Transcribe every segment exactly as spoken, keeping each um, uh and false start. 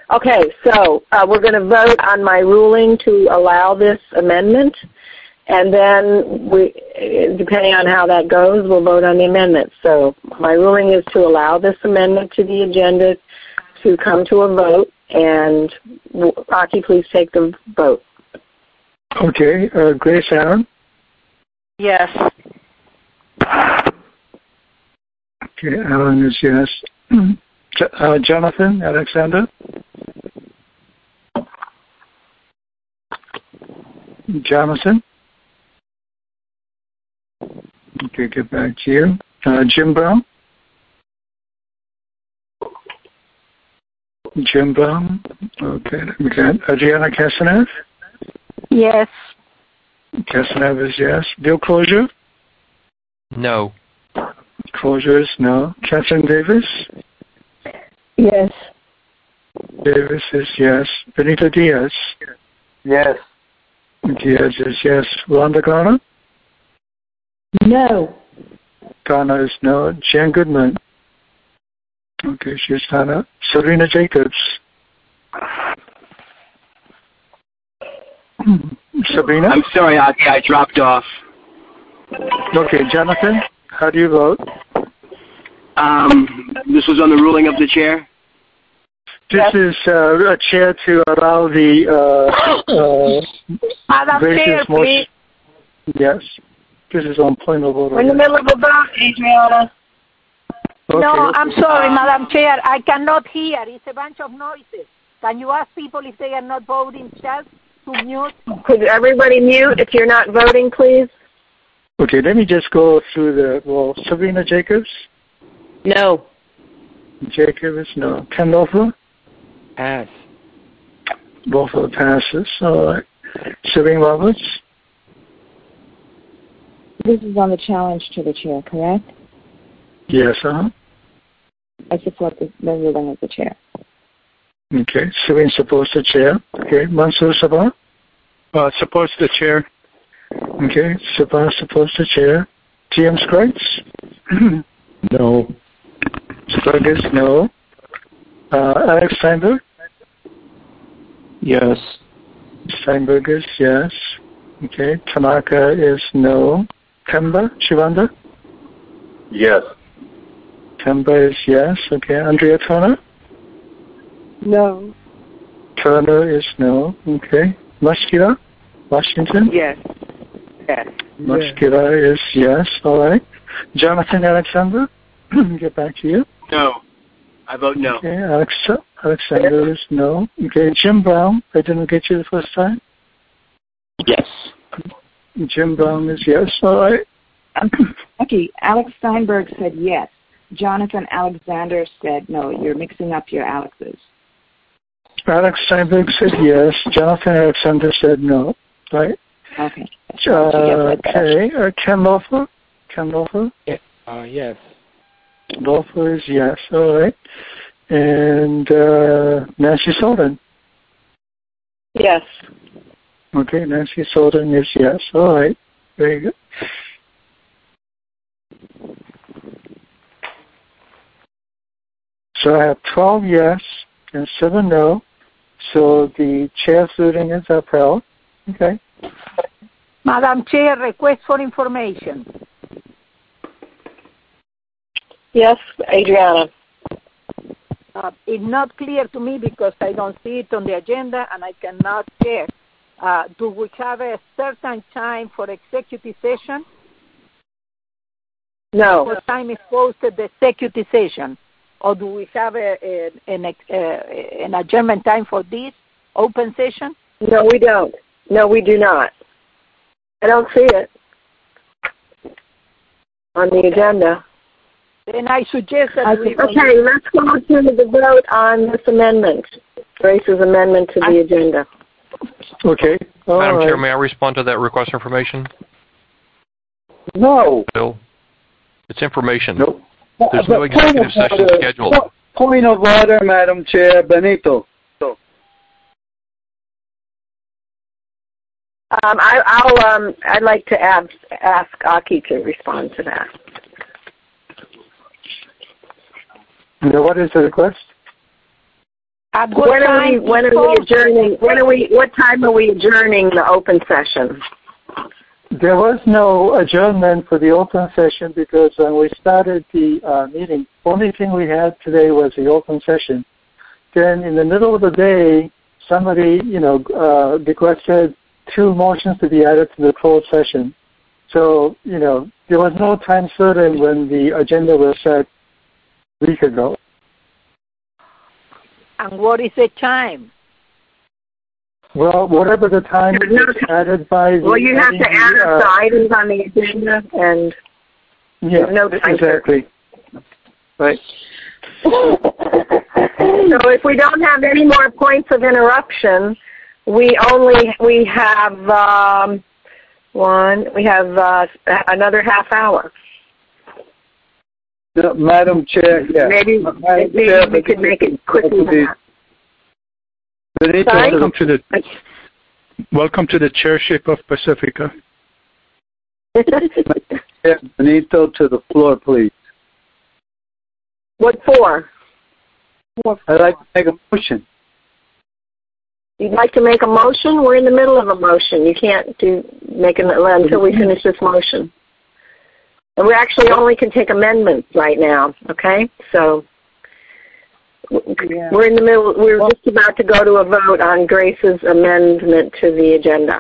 Okay, so uh, we're going to vote on my ruling to allow this amendment, and then we, depending on how that goes, we'll vote on the amendment. So my ruling is to allow this amendment to the agenda to come to a vote, and Rocky, please take the vote. Okay, uh, Grace Aaron? Yes. Okay, Alan is yes. Uh, Jonathan Alexander? Jonathan? Okay, get back to you. Uh, Jim Brown? Jim Brown? Okay, we got Adriana Casanev? Yes. Casanev is yes. Bill Closure? No. Closure is no. Catherine Davis? Yes. Davis is yes. Benito Diaz? Yes. Diaz is yes. Rhonda Garner? No. Garner is no. Jan Goodman? Okay, she's not up. Serena Jacobs? Sabrina? I'm sorry, I, I dropped off. Okay, Jonathan, how do you vote? Um, this was on the ruling of the chair? This yes. is uh, a chair to allow the uh, uh, Madam Chair, motion. Please. Yes. This is on point of order. We're in the middle of a vote, Adriana. Okay. No, I'm sorry, Madam Chair. I cannot hear. It's a bunch of noises. Can you ask people if they are not voting just to mute? Could everybody mute if you're not voting, please? Okay, let me just go through the, well, Sabrina Jacobs? No. Jacobs, no. Ken Loeffler? Pass. Loeffler passes. All right. Serene Roberts? This is on the challenge to the chair, correct? Yes, uh-huh. I support the, the ruling of the chair. Okay. Serene supports the chair. Okay. Mansoor Sabah? Uh, supports the chair. Okay. Sabah supports the chair. T M Scruggs? No. Scruggs, no. Uh, Alex Steinberg? Yes. Steinberg is yes. Okay. Tanaka is no. Kemba? Shivanda? Yes. Kemba is yes. Okay. Andrea Turner? No. Turner is no. Okay. Muskila? Washington? Yes. Yes. Muskila is yes. All right. Jonathan Alexander? Get back to you. No. I vote no. Okay. Alex, Alexander is no. Okay. Jim Brown? I didn't get you the first time? Yes. Jim Brown is yes. All right. Okay. Alex Steinberg said yes. Jonathan Alexander said no. You're mixing up your Alexes. Alex Steinberg said yes. Jonathan Alexander said no. Right? Okay. Uh, okay. Uh, Ken Loeffler? Ken Loeffler? Yeah. Uh, yes. Loeffler is yes. All right. And uh, Nancy Solden? Yes. Okay. Nancy Solden is yes. All right. Very good. So I have twelve yes and seven no. So the chair's ruling is upheld. Okay. Madam Chair, request for information. Yes, Adriana. Uh, it's not clear to me because I don't see it on the agenda and I cannot check. Uh, do we have a certain time for executive session? No. What time is posted the executive session? Or do we have a, a, an, a, an adjournment time for this open session? No, we don't. No, we do not. I don't see it on the agenda. Then I suggest that I we... Okay, let's go to the vote on this amendment, Grace's amendment to the I, agenda. Okay. All Madam right. Chair, may I respond to that request for information? No. Bill? It's information. Nope. There's no executive session order. scheduled. Point of order, Madam Chair. Benito. Um, I, I'll. Um, I'd like to ask, ask Aki to respond to that. Now, what is the request? At what When are we, time? when are we adjourning, when are we, what time are we adjourning the open session? There was no adjournment for the open session because when we started the uh, meeting, only thing we had today was the open session. Then in the middle of the day, somebody, you know, uh, requested two motions to be added to the closed session. So, you know, there was no time certain when the agenda was set a week ago. And what is the time? Well, whatever the time There's no is added by the... Well, you have to add uh, up the items on the agenda, and yeah, no time exactly. Right. So if we don't have any more points of interruption, we only, we have um, one, we have uh, another half hour. No, Madam Chair, yeah. Maybe, Madam maybe Chair, we could make it quicker than that. Benito, Sorry? Welcome to the welcome to the chairship of Pacifica. Benito, to the floor, please. What for? I'd like to make a motion. You'd like to make a motion? We're in the middle of a motion. You can't do make an until we finish this motion. And we actually only can take amendments right now. Okay, so yeah. We're in the middle. We're just about to go to a vote on Grace's amendment to the agenda.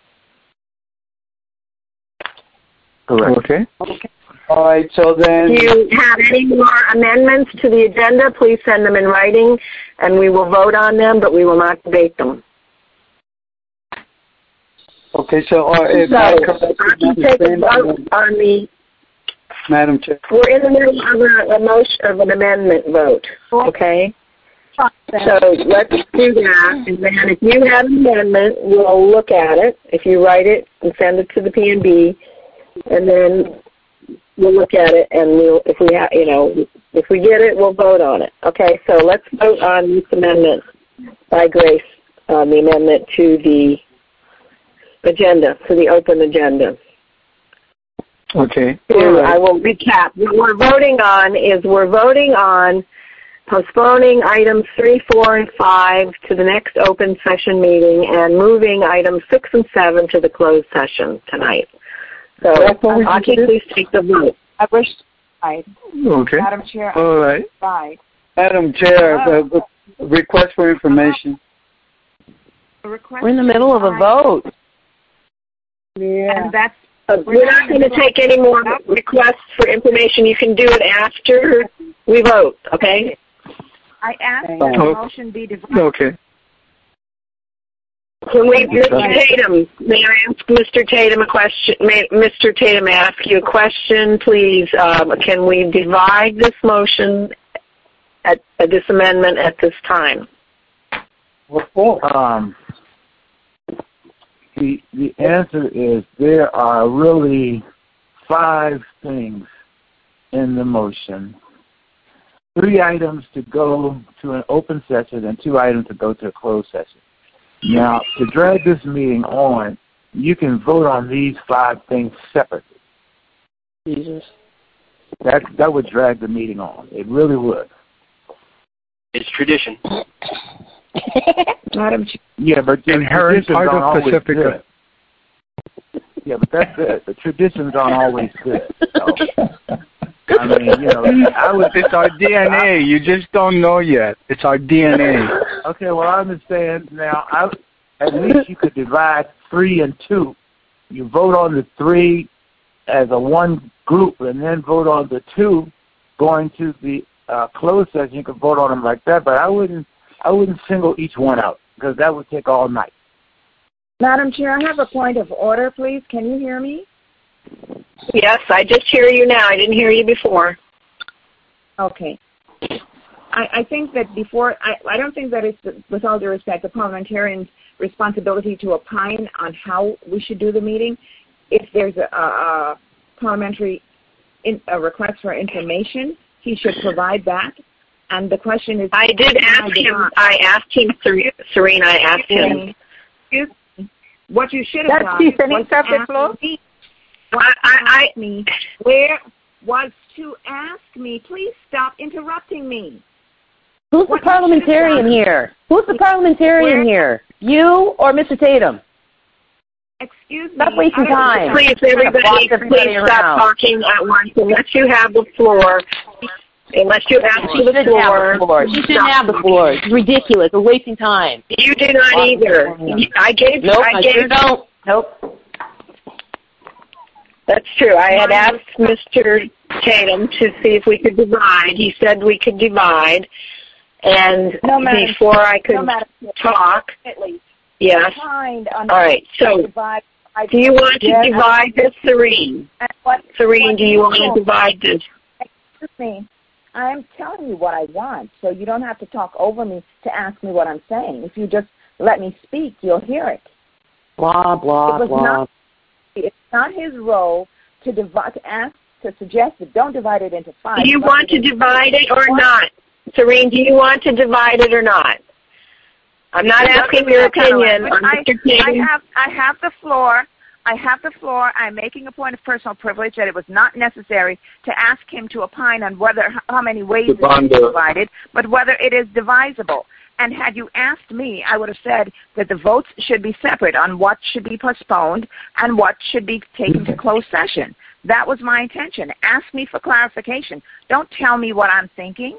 Correct. Okay. Okay. All right, so then... If you have any more amendments to the agenda, please send them in writing, and we will vote on them, but we will not debate them. Okay, so... Uh, if so I can take a vote on the... Madam Chair. We're in the middle of a, a motion of an amendment vote, okay? So let's do that, and then if you have an amendment, we'll look at it. If you write it and send it to the P and B, and then... we'll look at it, and we'll, if we have, you know, if we get it, we'll vote on it. Okay, so let's vote on this amendment by Grace, on the amendment to the agenda, to the open agenda. Okay. So I will recap. What we're voting on is we're voting on postponing items three, four, and five to the next open session meeting and moving items six and seven to the closed session tonight. So, Aki, please take the vote. I wish I. Okay. Madam Chair, I all right. Right. Madam Chair, the request for information. Request We're in the middle of a vote. Yeah. And that's, uh, we're not going to take any more requests for information. You can do it after we vote, okay? I asked that the motion be divided. Okay. Can we, Mister Tatum, may I ask Mister Tatum a question? May Mister Tatum ask you a question, please? Um, can we divide this motion at, at this amendment at this time? What for? Um, the the answer is there are really five things in the motion. Three items to go to an open session and two items to go to a closed session. Now, to drag this meeting on, you can vote on these five things separately. Jesus. That that would drag the meeting on. It really would. It's tradition. Madam Yeah, but the Inherent traditions part aren't of always Pacifica. good. Yeah, but that's it. The traditions aren't always good. So, I mean, you know, I would. It's our D N A. You just don't know yet. It's our D N A. Okay, well, I understand now. I, at least you could divide three and two. You vote on the three as a one group, and then vote on the two going to the uh, closed session. You could vote on them like that, but I wouldn't. I wouldn't single each one out because that would take all night. Madam Chair, I have a point of order, please. Can you hear me? Yes, I just hear you now. I didn't hear you before. Okay. I, I think that before, I, I don't think that it's, with all due respect, the parliamentarian's responsibility to opine on how we should do the meeting. If there's a, a parliamentary in, a request for information, he should provide that. And the question is... I did ask him, I asked him, Serena, I asked him. What you should have done was ask me, I, I, I, me where was to ask me, please stop interrupting me. Who's the parliamentarian here? Who's the parliamentarian here? You or Mister Tatum? Excuse me. Stop wasting time. Please, everybody, please stop talking at once unless you have the floor. Unless you ask for the floor. You shouldn't have the floor. It's ridiculous. We're wasting time. You do not either. I gave. Nope, I I gave. sure don't. Nope. That's true. I had asked Mister Tatum to see if we could divide. He said we could divide. And no, before I could no, talk, at least. Yes. All right. So, do you want to divide this, Serene? Serene, do you want to divide this? Excuse me. I'm telling you what I want, so you don't have to talk over me to ask me what I'm saying. If you just let me speak, you'll hear it. Blah, blah, it was blah. Not, it's not his role to divide, to ask, to suggest that don't divide it into five. Do you want to divide it or not? Serene, do you want to divide it or not? I'm not asking your opinion on Mister Tatum. I have, I have the floor. I have the floor. I'm making a point of personal privilege that it was not necessary to ask him to opine on whether how many ways it is divided, but whether it is divisible. And had you asked me, I would have said that the votes should be separate on what should be postponed and what should be taken to closed session. That was my intention. Ask me for clarification. Don't tell me what I'm thinking.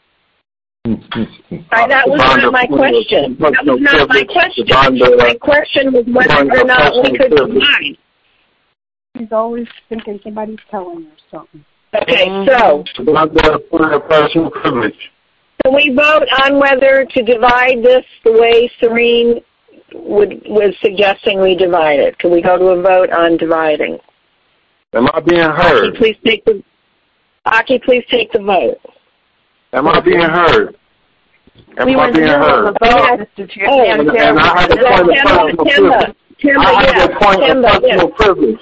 I, that was not my question. That was not my question. My question was whether or not we could divide. He's always thinking somebody's telling her something. Okay, so can we vote on whether to divide this the way Serene would, was suggesting we divide it? Can we go to a vote on dividing? Am I being heard? Aki, please take the, Aki, please take the vote. Am I being heard? Am we I being heard? Yes. Oh, and, and I have a point of personal privilege. I have a point of personal privilege.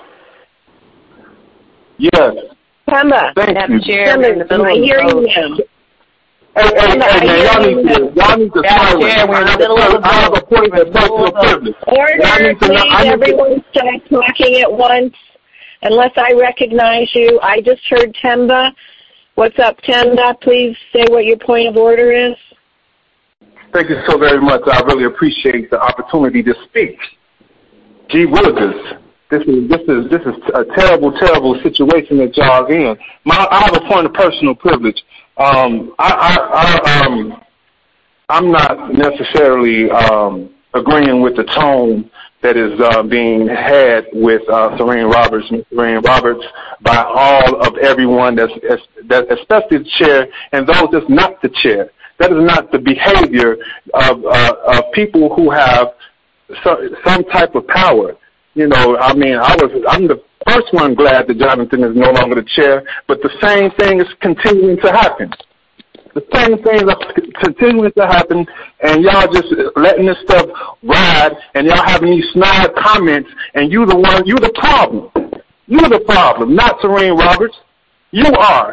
Yes. Pemba. Thank you. Pemba, am I hearing you? Hey, hey, hey, man, y'all need to, y'all need to silence. I have a point of personal privilege. Order, please, everyone stop talking at once. Unless I recognize you. I just heard Temba. What's up, Temba? Please say what your point of order is. Thank you so very much. I really appreciate the opportunity to speak. Gee willikers, this is this is this is a terrible, terrible situation that y'all are in. My, I have a point of personal privilege. Um, I, I, I um, I'm not necessarily um, agreeing with the tone that is uh, being had with uh, Serene Roberts, Miz Serene Roberts, by all of everyone that's, that, especially the chair and those that's not the chair. That is not the behavior of, uh, of people who have so, some type of power. You know, I mean, I was, I'm the first one glad that Jonathan is no longer the chair, but the same thing is continuing to happen. The same things are continuing to happen, and y'all just letting this stuff ride, and y'all having these snide comments, and you the one, you the problem. You the problem, not Serene Roberts. You are.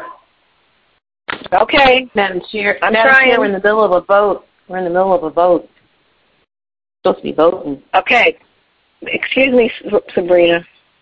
Okay. Madam Chair, I'm Madam trying. Chair, we're in the middle of a vote. We're in the middle of a vote. We're supposed to be voting. Okay. Excuse me, Sabrina.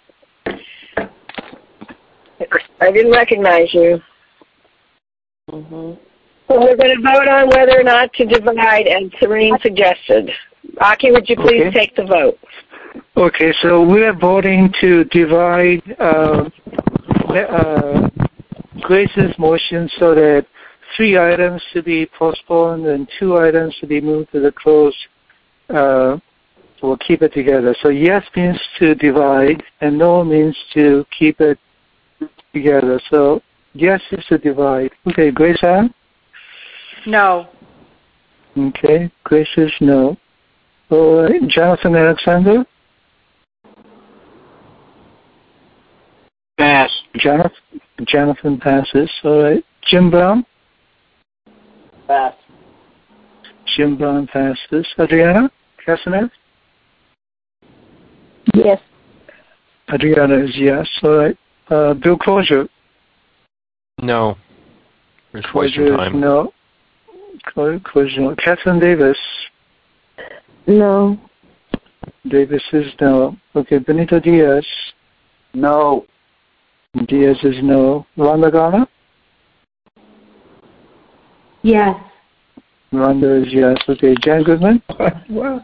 I didn't recognize you. Mm-hmm. So we're going to vote on whether or not to divide, as Serene suggested. Aki, would you please Okay. take the vote? Okay, so we are voting to divide uh, uh, Grace's motion so that three items to be postponed and two items to be moved to the close. Uh, we'll keep it together. So yes means to divide, and no means to keep it together. So yes is to divide. Okay, Grace Ann? No. Okay, Grace is no. All right, Jonathan Alexander? Pass. Jonathan, Jonathan passes. All right. Jim Brown? Pass. Jim Brown passes. Adriana Casanet? Yes. Adriana is yes. All right. Uh, Bill Closure? No. There's wasting Closure time. is no. Closure no. Catherine Davis? No. Davis is no. Okay. Benito Diaz? No. Diaz is no. Rhonda Garner? Yes. Rhonda is yes. Okay, Jan Goodman? What?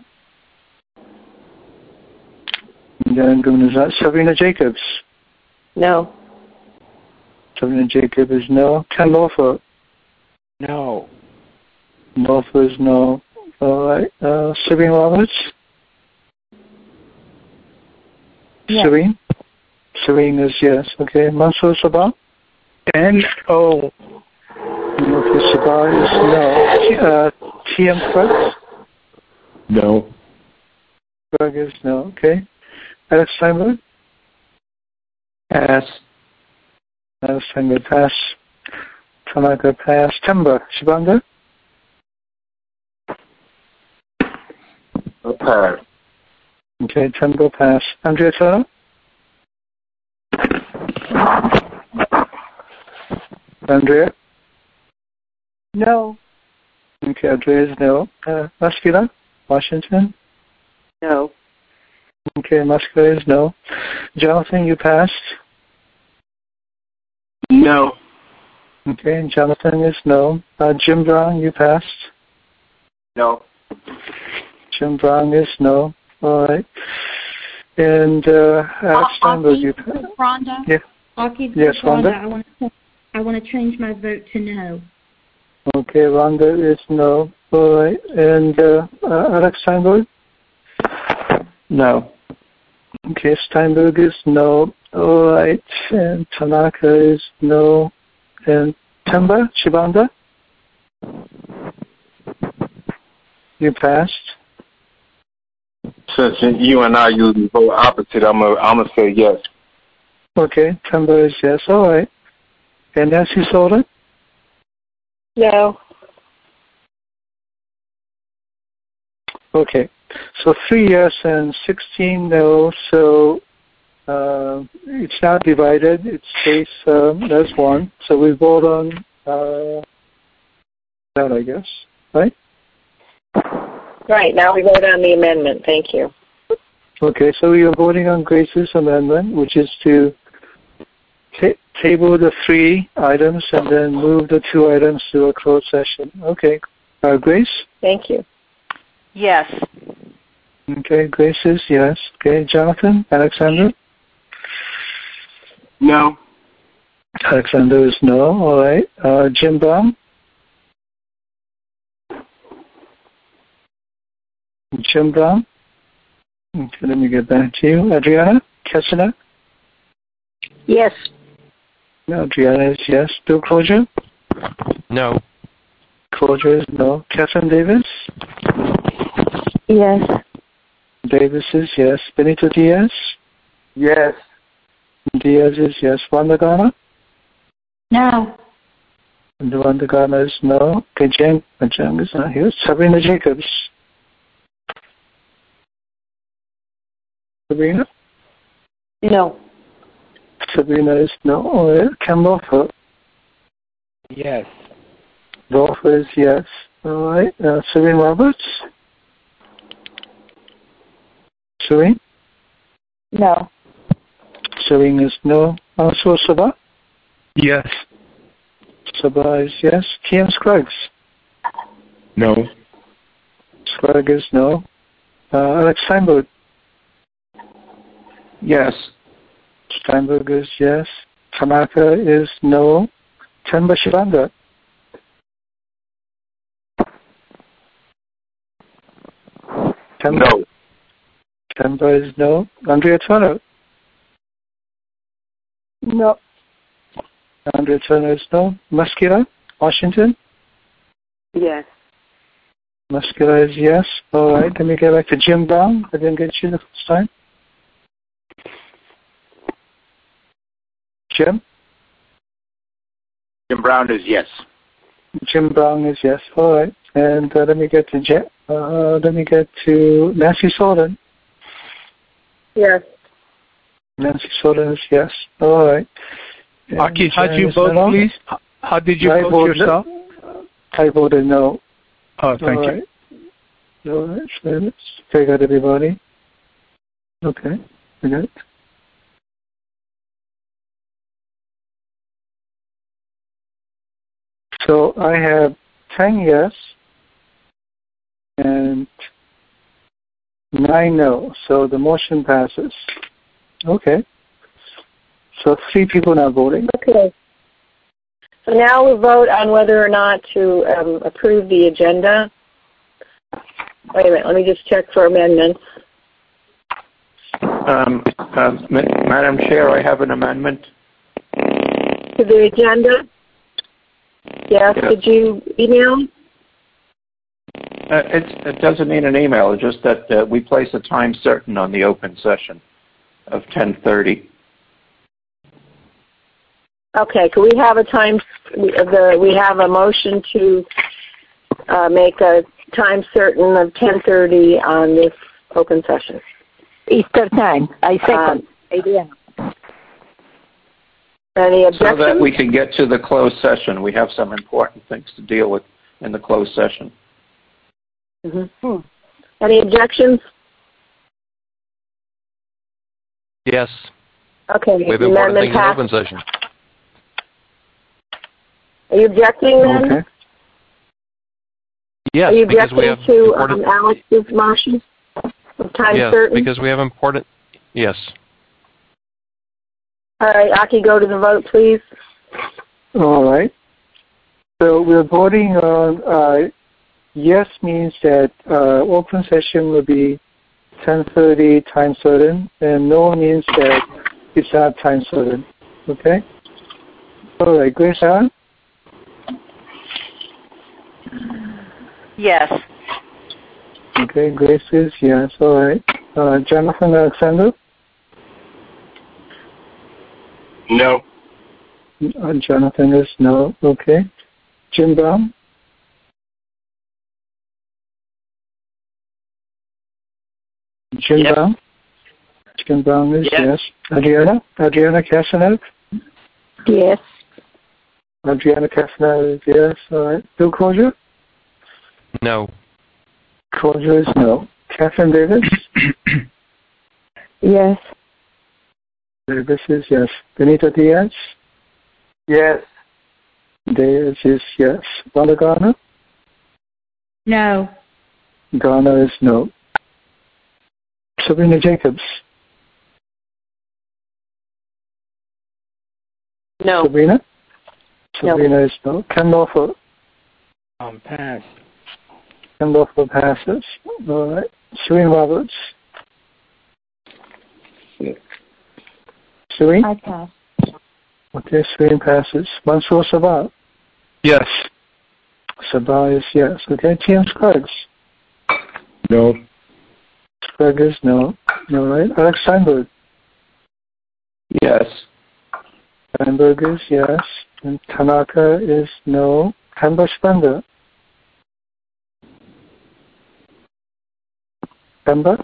Jan Goodman is not. Sabrina Jacobs? No. Sabrina Jacobs is no. Ken Norfolk? No. Norfolk is no. All right. Uh, Serene Roberts? Yes. Serene? Serene is yes. Okay. Mansour Sabah? N O. Okay, Sabah is no. Uh, T M Fritz? No. Berg is no. Okay. Alex Steinberg? Pass. Alex Steinberg, pass. Tanaka, pass. Timber, Shibanga? A pass. Okay, Timber, pass. Andrea Turner? Andrea? No. Okay, Andrea is no. Uh, Muscular? Washington? No. Okay, Muscular is no. Jonathan, you passed? No. Okay, Jonathan is no. Uh, Jim Brown, you passed? No. Jim Brown is no. All right. And uh, Alex Steinberg, you passed? Rhonda? Yeah. Aki, Yes, Rhonda, Rhonda? I want to I want to change my vote to no. Okay, Rhonda is no. All right. And uh, uh, Alex Steinberg? No. Okay, Steinberg is no. All right. And Tanaka is no. And Timber, Shibanda? You passed? Since you and I usually vote opposite, I'm gonna I'm gonna say yes. Okay, Timber is yes. All right. And Nancy Solden? No. Okay. So three yes and sixteen no. So uh, it's not divided. It stays um, as one. So we vote on uh, that, I guess. Right? Right. Now we vote on the amendment. Thank you. Okay. So we are voting on Grace's amendment, which is to ta- table the three items and then move the two items to a closed session. Okay. Uh, Grace? Thank you. Yes. Okay. Grace is yes. Okay. Jonathan? Alexander? No. Alexander is no. All right. Uh, Jim Brown? Jim Brown? Okay, let me get back to you. Adriana? Kessler? Yes. No, Adriana is yes. Bill Closure? No. Closure is no. Catherine Davis? Yes. Davis is yes. Benito Diaz? Yes. Diaz is yes. Wanda Garner? No. And Wanda Garner is no. Okay, Jen, Jen is not here. Sabrina Jacobs? Sabrina? No. Sabrina is no. All right. Ken Lawford? Yes. Lawford is yes. All right. Uh, Serene Roberts? Serene? No. Serene is no. Also Sabah? Yes. Sabah is yes. T M Scruggs? No. Scruggs is no. Uh, Alex Steinberg? Yes. Steinberg is yes. Tanaka is no. Temba Shibanda? Temba? No. Temba is no. Andrea Turner? No. Andrea Turner is no. Muscular? Washington? Yes. Muscular is yes. All right. Let me get back to Jim Brown. I didn't get you the first time. Jim? Jim Brown is yes. Jim Brown is yes. All right. And uh, let me get to Je- uh, let me get to Nancy Solden. Yes. Nancy Solden is yes. All right. And Aki, how did you Janice vote, Minogue? please? How did you I vote voted, yourself? I voted no. Oh, thank All you. right. All right. So let's figure out everybody. Okay. Good. So I have ten yes, and nine no. So the motion passes. Okay. So three people not voting. Okay. So now we'll vote on whether or not to um, approve the agenda. Wait a minute. Let me just check for amendments. Um, uh, Madam Chair, I have an amendment. To the agenda? Yes. Yes. Did you email? Uh, it, it doesn't need an email. It's just that uh, we place a time certain on the open session of ten thirty. Okay. Can we have a time? The we have a motion to uh, make a time certain of ten thirty on this open session. Easter time. I second. Um, Any objections? So that we can get to the closed session. We have some important things to deal with in the closed session. Mm-hmm. Any objections? Yes. Okay. We have important things in open session. Are you objecting then? Okay. Yes, Are you because we objecting have to important... um, Alex's motion of time yes, certain? because we have important... Yes. All right, Aki, go to the vote, please. All right. So we're voting on uh, yes means that uh, open session will be ten thirty time certain, and no means that it's not time certain. Okay? All right, Grace Allen? Yes. Okay, Grace is yes. All right. Uh, Jonathan Alexander? No. Uh, Jonathan is no. Okay. Jim Brown? Jim Yes. Brown? Jim Brown is Yes. yes. Adriana? Adriana Castanet? Yes. Adriana Castanet is yes. All right. Bill Crozier? No. Crozier is no. Catherine Davis? Yes. Davis is yes. Benita Diaz? Yes. Diaz is yes. Wanda Garner? No. Garner is no. Sabrina Jacobs? No. Sabrina? No. Sabrina is no. Ken Lawford? Um, pass. Ken Lawford passes. All right. Serene Roberts? Serene? I pass. Okay, Serene passes. Mansour Sabah? Yes. Sabah is yes. Okay, T M Scruggs? No. Scruggs is no. All right. Alex Steinberg? Yes. Steinberg is yes. And Tanaka is no. Kemba Spender? Kemba?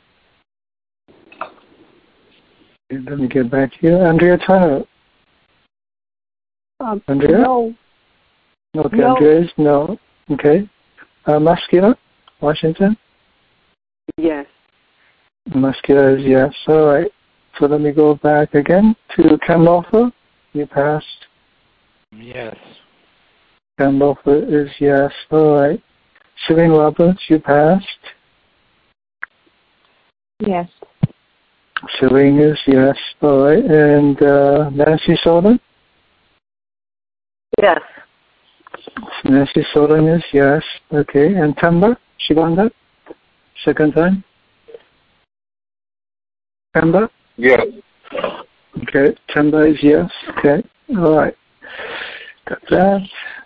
Okay, let me get back to you. Andrea Turner? Um, Andrea? No. Okay, No. Andrea is no. Okay. Uh, Maskira? Washington? Yes. Maskira is yes. All right. So let me go back again to Ken Lawford. You passed. Yes. Ken Lawford is yes. All right. Serene Roberts, you passed. Yes. Serene is yes. All right. And uh, Nancy Solon? Yes. Nancy Solon is yes. Okay. And Tamba? Shivanda? Second time? Tamba? Yes. Okay. Tamba is yes. Okay. All right. Got that.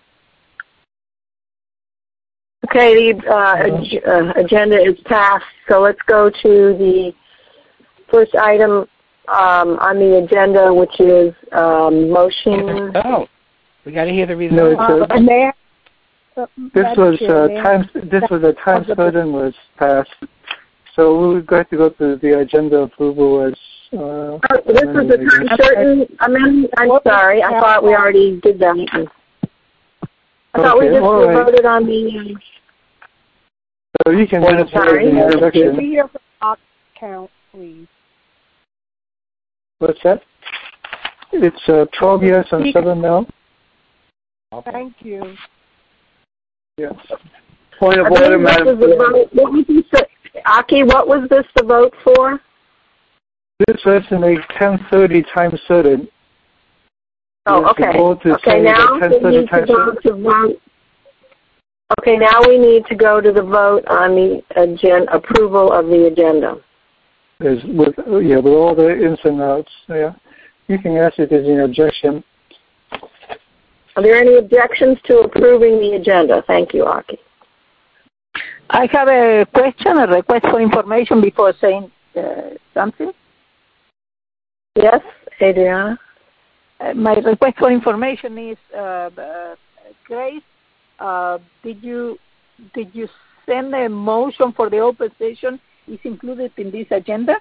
Okay, the uh, ag- uh, agenda is passed, so let's go to the first item um, on the agenda, which is um, motion. Oh, we got to hear the No, result. it's a, Uh, Mayor, uh, this Madam was Chair, uh, Mayor, time. This was a time certain was passed, so we were going to go to the agenda approval as. Uh, Oh, this is the time certain amendment. I'm sorry, I thought we already did that. I thought we Okay, just all right. voted on the. So you can Well, just sorry. the Can introduction. we hear from our count, please? What's that? It's uh, twelve yes and seven no. Thank you. Yes. Point of I order, believe this Madam was the Chair. vote. What was this, Aki, what was this the vote for? This was in a ten thirty time certain. Oh, Yes, the okay. vote is Okay, saying now that we ten thirty need to time go certain. to vote. Okay, now we need to go to the vote on the agenda, approval of the agenda. Is with yeah, with all the ins and outs. Yeah, you can ask if there's any objection. Are there any objections to approving the agenda? Thank you, Aki. I have a question, a request for information before saying uh, something. Yes, Adriana? Uh, my request for information is, uh, uh, Grace, uh, did you did you send a motion for the open session? Is included in this agenda?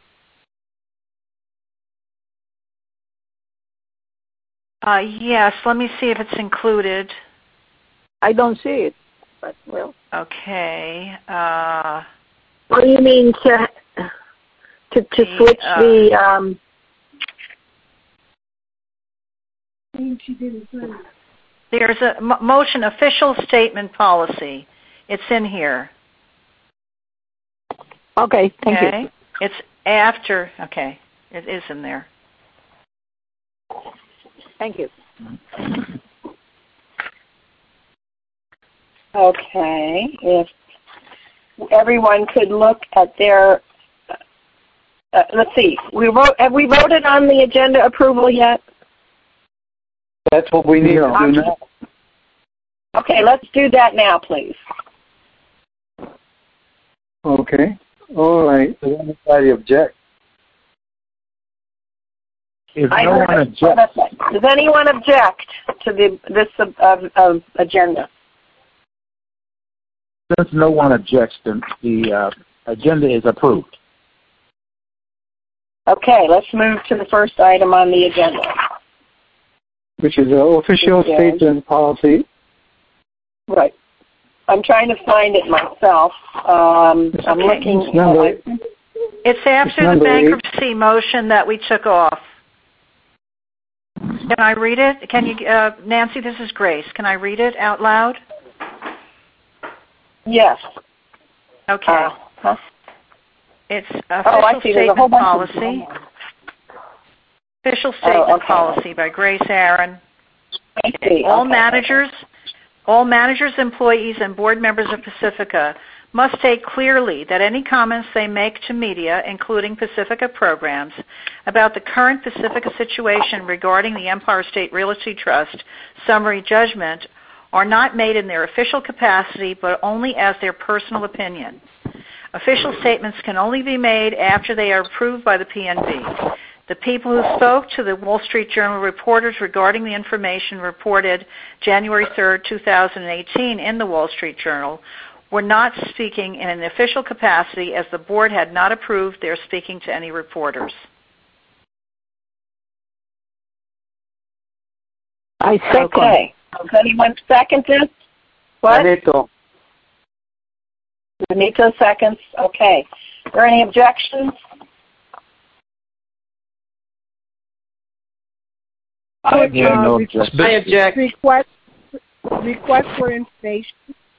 Uh, yes, let me see if it's included. I don't see it, but well. Okay. Uh, what do you mean to to, to the, switch uh, the? Um, there's a m- motion official statement policy. It's in here. Okay, thank okay. you. It's after. Okay, it is in there. Thank you. Okay, if everyone could look at their, uh, let's see, we wrote, have we voted on the agenda approval yet? That's what we need to do now. Okay, let's do that now, please. Okay, all right. Does anybody object? If I no heard- one objects, Does anyone object to the this uh, uh, agenda? since no one objects, the, the uh, agenda is approved. Okay, let's move to the first item on the agenda. Which is an official Yeah. statement policy. Right. I'm trying to find it myself. Um, I'm Okay. looking. It's number eight. It's after It's the number eight. bankruptcy motion that we took off. Can I read it? Can you, uh, Nancy? This is Grace. Can I read it out loud? Yes. Okay. Uh, huh? It's Oh, official I see. There's a whole statement bunch of policy. Official Oh, statement okay. policy by Grace Aaron. I see. All Okay. managers, all managers, employees, and board members of Pacifica must state clearly that any comments they make to media, including Pacifica programs, about the current Pacifica situation regarding the Empire State Realty Trust summary judgment are not made in their official capacity, but only as their personal opinion. Official statements can only be made after they are approved by the P N B. The people who spoke to the Wall Street Journal reporters regarding the information reported January third, two thousand eighteen in the Wall Street Journal were not speaking in an official capacity, as the board had not approved their speaking to any reporters. I second. Okay. Does anyone second this? What? Benito. Benito seconds. Okay. Are there any objections? I Yeah, uh, no request, objection. I object. request, request for information.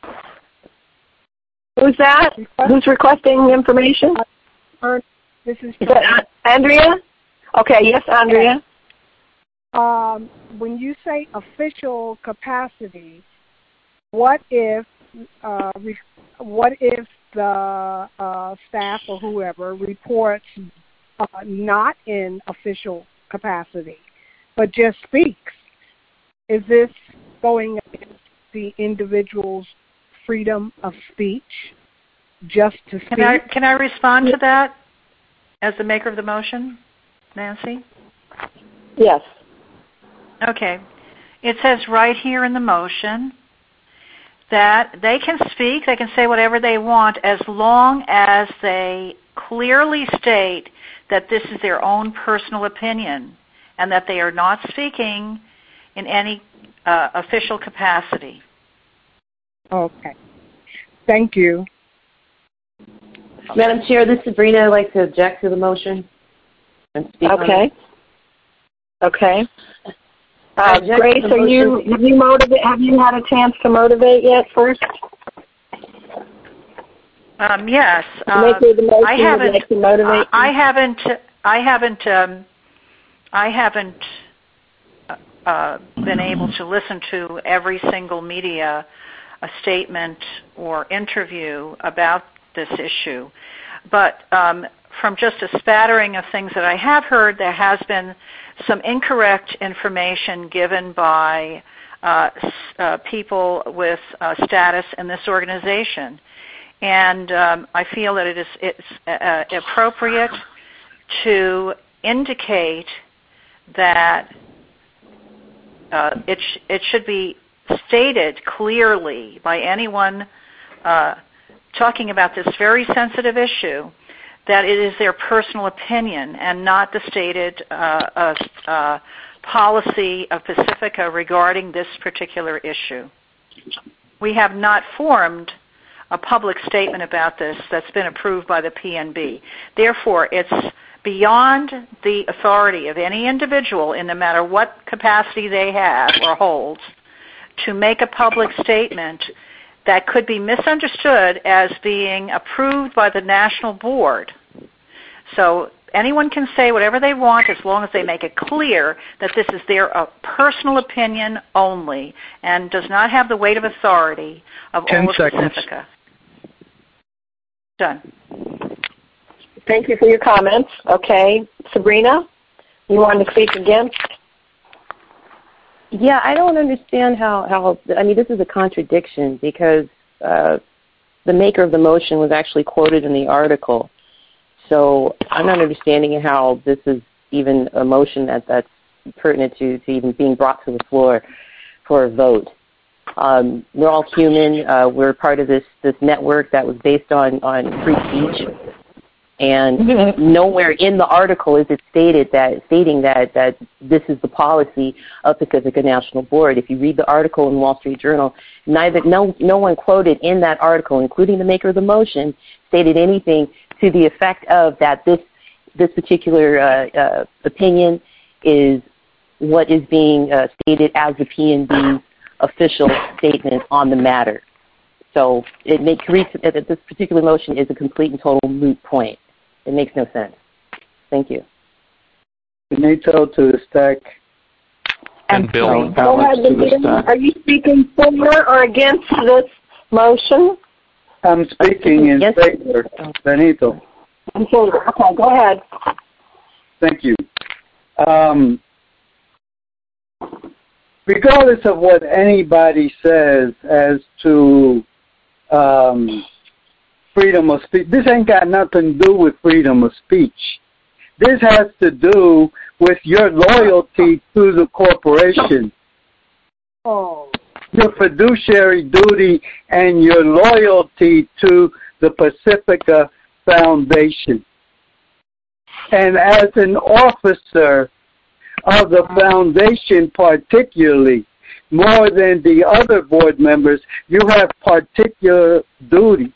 Who's that? Request, Who's requesting information? uh, this is Is that Andrea? Okay. Yes, Andrea. um, when you say official capacity, what if uh, re- what if the uh, staff or whoever reports uh, not in official capacity, but just speaks? Is this going against the individual's freedom of speech just to speak? Can I, can I respond to that as the maker of the motion, Nancy? Yes. Okay. It says right here in the motion that they can speak, they can say whatever they want, as long as they clearly state that this is their own personal opinion and that they are not speaking in any uh, official capacity. Okay. Thank you. Madam Chair, this is Sabrina. I'd like to object to the motion and speak on Okay. it. Okay. I Uh, object Grace, to the are you motion. have you motivate? Have you had a chance to motivate yet? First. Um, yes. Uh, I haven't. Uh, I haven't. I haven't. Um, I haven't uh, been able to listen to every single media a statement or interview about this issue, but um, from just a spattering of things that I have heard, there has been some incorrect information given by uh, uh, people with uh, status in this organization. And um, I feel that it is it's uh, appropriate to indicate that uh, it sh- it should be stated clearly by anyone uh, talking about this very sensitive issue that it is their personal opinion and not the stated uh, uh, uh, policy of Pacifica regarding this particular issue. We have not formed a public statement about this that's been approved by the P N B. Therefore, it's beyond the authority of any individual, in no matter what capacity they have or hold, to make a public statement that could be misunderstood as being approved by the national board. So anyone can say whatever they want as long as they make it clear that this is their uh, personal opinion only and does not have the weight of authority of all of Pacifica. Done. Thank you for your comments. Okay. Sabrina, you want to speak again? Yeah, I don't understand how, how I mean, this is a contradiction because uh, the maker of the motion was actually quoted in the article. So I'm not understanding how this is even a motion that, that's pertinent to, to even being brought to the floor for a vote. Um, we're all human. Uh, we're part of this, this network that was based on, on free speech. And nowhere in the article is it stated that stating that, that this is the policy of Pacifica National Board. If you read the article in Wall Street Journal, neither no no one quoted in that article, including the maker of the motion, stated anything to the effect of that this this particular uh, uh, opinion is what is being uh, stated as the P N B's official statement on the matter. So it makes that this particular motion is a complete and total moot point. It makes no sense. Thank you. Benito to the stack. And Bill. Go ahead, Benito. Are you speaking for or against this motion? I'm speaking in yes. favor, Benito. In favor. Okay, go ahead. Thank you. Um, regardless of what anybody says as to um, freedom of speech, this ain't got nothing to do with freedom of speech. This has to do with your loyalty to the corporation. Oh. Your fiduciary duty and your loyalty to the Pacifica Foundation. And as an officer of the foundation particularly, more than the other board members, you have particular duties.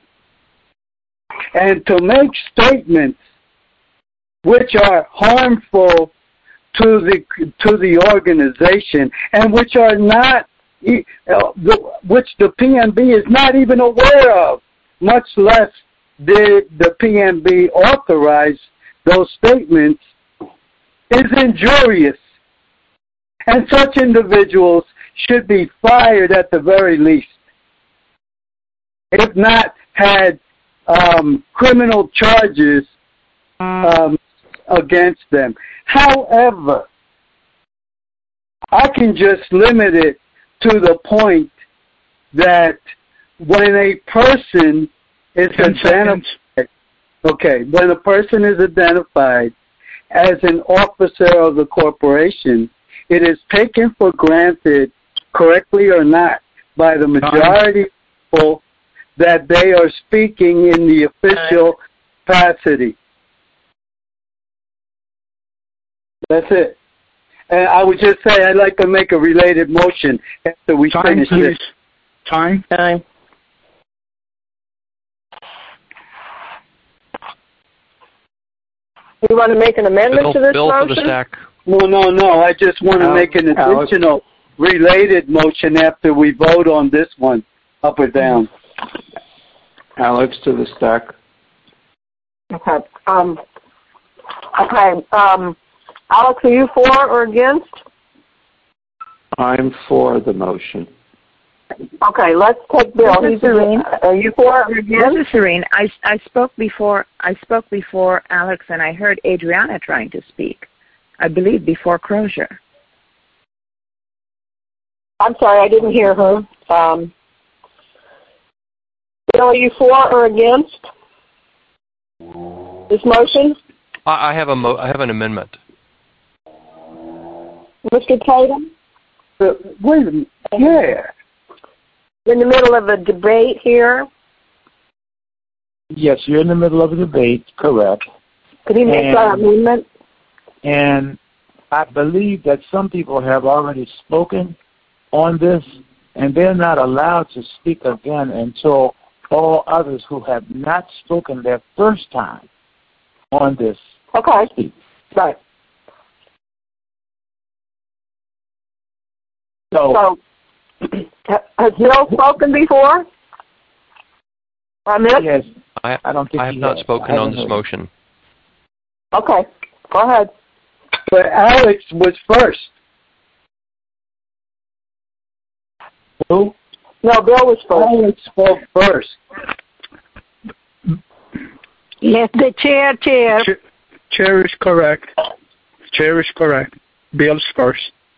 And to make statements which are harmful to the to the organization and which are not, which the P N B is not even aware of, much less did the P N B authorize those statements, is injurious. And such individuals should be fired at the very least, if not had um, criminal charges um, against them. However, I can just limit it to the point that when a person is identified, okay, when a person is identified as an officer of the corporation, it is taken for granted, correctly or not, by the majority of people that they are speaking in the official capacity. That's it. And I would just say I'd like to make a related motion after we Time, finish please. this. Time. Time. You want to make an amendment Bill, to this Bill motion? To the stack. No, no, no. I just want to Al- make an additional Alex. related motion after we vote on this one, up or down. Alex to the stack. Okay. Um, okay. Um, Alex, are you for or against? I'm for the motion. Okay, let's take Bill. This is Serene. Are you for or against? This is Serene. I, I spoke before. I spoke before Alex, and I heard Adriana trying to speak. I believe before Crozier. I'm sorry, I didn't hear her. Um, Bill, are you for or against this motion? I, I have a mo- I have an amendment. Mister Tatum? Uh, wait a minute. Yeah. In the middle of a debate here. Yes, you're in the middle of a debate, correct. Could he make and, that amendment? And I believe that some people have already spoken on this, and they're not allowed to speak again until all others who have not spoken their first time on this okay. speak. Right. So, so has Bill spoken before? Yes. I, I don't think I have he not has. spoken on this heard. motion. Okay. Go ahead. But Alex was first. Who? No, Bill was first. Alex spoke first. Let the chair, chair. Ch- chair is correct. Chair is correct. Bill's first.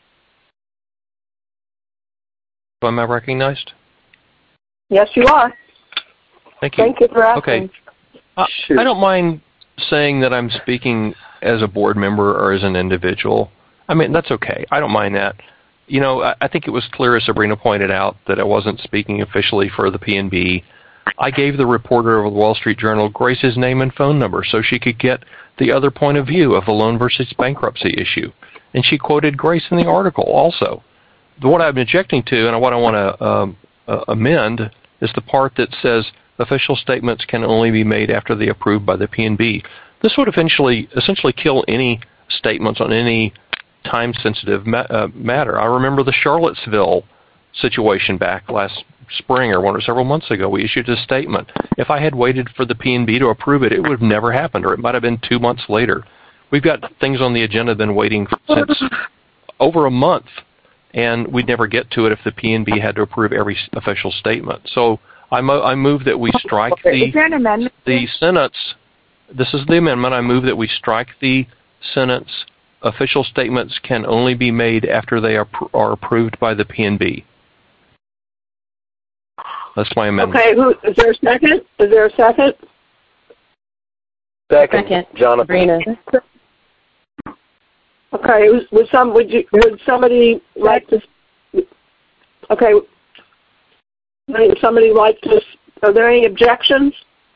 Am I recognized? Yes, you are. Thank you. Thank you for asking. Okay. I, I don't mind saying that I'm speaking as a board member or as an individual. I mean, that's okay. I don't mind that. You know, I, I think it was clear, as Sabrina pointed out, that I wasn't speaking officially for the P N B. I gave the reporter of the Wall Street Journal Grace's name and phone number so she could get the other point of view of the loan versus bankruptcy issue. And she quoted Grace in the article also. What I'm objecting to and what I want to um, uh, amend is the part that says official statements can only be made after they are approved by the P N B. This would eventually essentially kill any statements on any time-sensitive ma- uh, matter. I remember the Charlottesville situation back last spring or one or several months ago. We issued a statement. If I had waited for the P N B to approve it, it would have never happened, or it might have been two months later. We've got things on the agenda been waiting since over a month, and we'd never get to it if the P N B had to approve every official statement. So I, mo- I move that we strike okay. the, Is there an amendment? the sentence. This is the amendment. I move that we strike the sentence, official statements can only be made after they are, pr- are approved by the P N B. That's my amendment. Okay, who, is there a second? Is there a second? Second, Second. Jonathan. Sabrina. Okay, would some would you would somebody like to? Okay, would somebody like to? Are there any objections?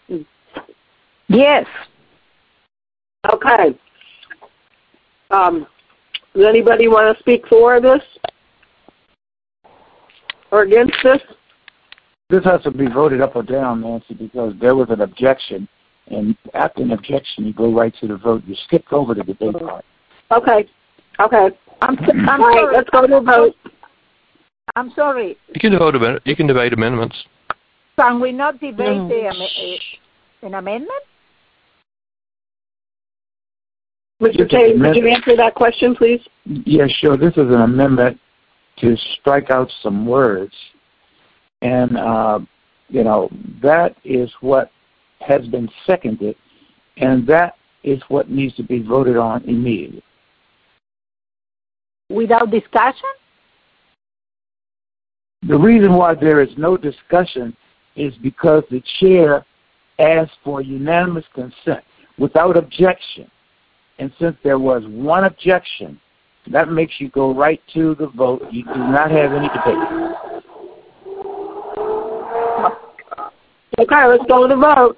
Yes. Okay. Um, does anybody want to speak for this or against this? This has to be voted up or down, Nancy, because there was an objection, and after an objection, you go right to the vote. You skipped over the debate part. Okay. Okay. I'm, I'm All right, sorry. let's go to a vote. I'm sorry. You can vote. About, you can debate amendments. Can we not debate Mm. the, am- uh, an amendment? Mister Tatum, could you answer that question, please? Yeah, sure. This is an amendment to strike out some words. And, uh, you know, that is what has been seconded, and that is what needs to be voted on immediately. Without discussion? The reason why there is no discussion is because the chair asked for unanimous consent without objection. And since there was one objection, that makes you go right to the vote. You do not have any debate. Okay, let's go to the vote.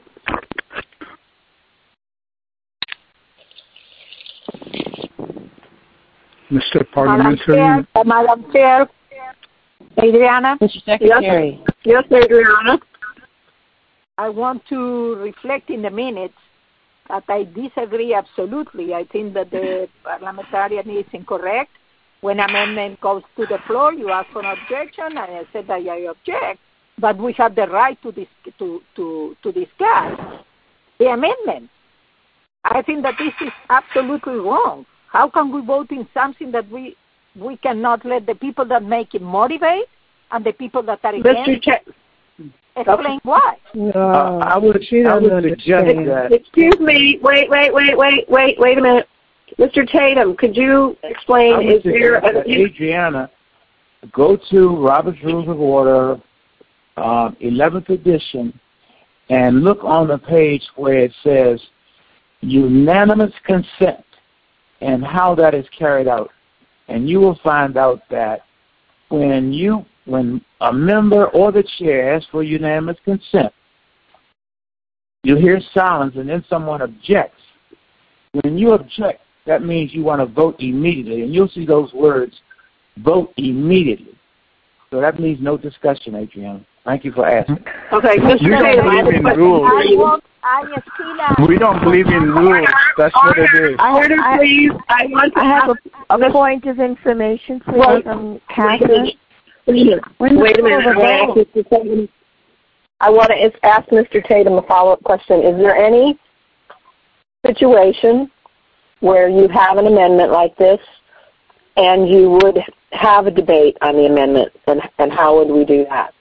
Mister Madam Parliamentary. Chair, uh, Madam Chair, Adriana, Mister Secretary. Yes, yes, Adriana. I want to reflect in the minutes that I disagree absolutely. I think that the parliamentarian is incorrect. When amendment goes to the floor, you ask for an objection, and I said that I object. but we have the right to dis- to, to, to discuss the amendment. I think that this is absolutely wrong. How can we vote in something that we we cannot let the people that make it motivate and the people that are against explain why? Uh, I would, I would suggest that. Excuse me. Wait, wait, wait, wait, wait, wait a minute. Mister Tatum, could you explain, I would is there suggest that Adriana, go to Robert's Rules of Order, uh, eleventh edition, and look on the page where it says unanimous consent and how that is carried out. And you will find out that when you when a member or the chair asks for unanimous consent, you hear silence and then someone objects. When you object, that means you want to vote immediately. And you'll see those words, vote immediately. So that means no discussion, Adriana. Thank you for asking. Okay, we don't believe in rules. We don't believe in rules. That's what it is. Order, please. I want to I have a, a point of information, please, Wait, from wait a Catherine. minute. Wait a minute. I want to ask Mister Tatum, I want to ask Mister Tatum a follow-up question. Is there any situation where you have an amendment like this and you would have a debate on the amendment, and, and how would we do that?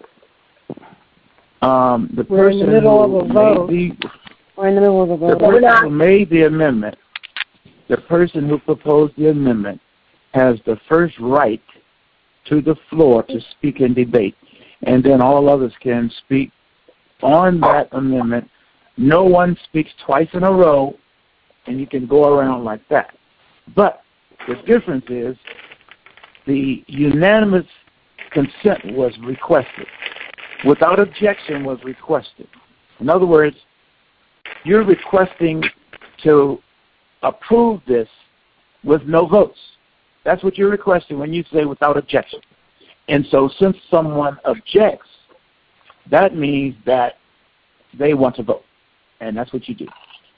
Um, the We're in person the middle who of a vote. made the, We're in the middle of a the vote. person who made the amendment, the person who proposed the amendment, has the first right to the floor to speak and debate, and then all others can speak on that amendment. No one speaks twice in a row, and you can go around like that. But the difference is the unanimous consent was requested. Without objection was requested. In other words, you're requesting to approve this with no votes. That's what you're requesting when you say without objection. And so since someone objects, that means that they want to vote. And that's what you do.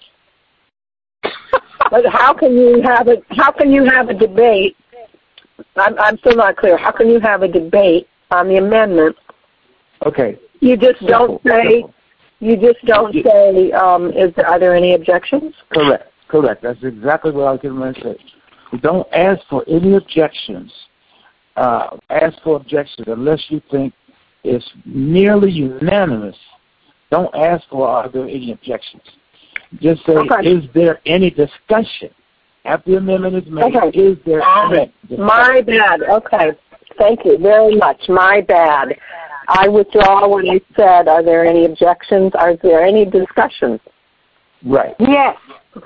But how can you have a how can you have a debate? I'm I'm still not clear. How can you have a debate on the amendment? Okay. You just Simple. don't say. Simple. You just don't say. Um, is there, are there any objections? Correct. Correct. That's exactly what I was going to say. You don't ask for any objections. Uh, ask for objections unless you think it's nearly unanimous. Don't ask for are there any objections. Just say, okay. Is there any discussion? After the amendment is made, okay. is there any discussion? My bad. Okay. Thank you very much. My bad. I withdraw when I said, are there any objections? Are there any discussions? Right. Yes. Okay.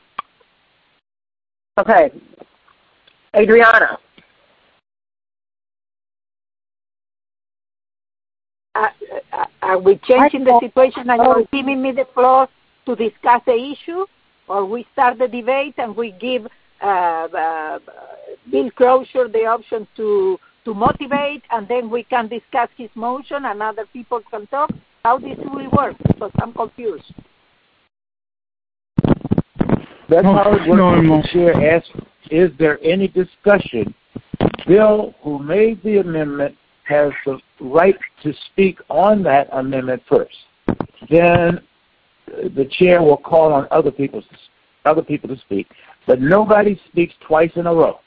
Okay. Adriana. Uh, uh, are we changing the situation and you're giving me the floor to discuss the issue? Or we start the debate and we give uh, uh, Bill Crozier the option to to motivate, and then we can discuss his motion and other people can talk? How this will work? Because I'm confused. That's how it works. The chair asks, is there any discussion? Bill, who made the amendment, has the right to speak on that amendment first. Then the chair will call on other people, other people to speak. But nobody speaks twice in a row.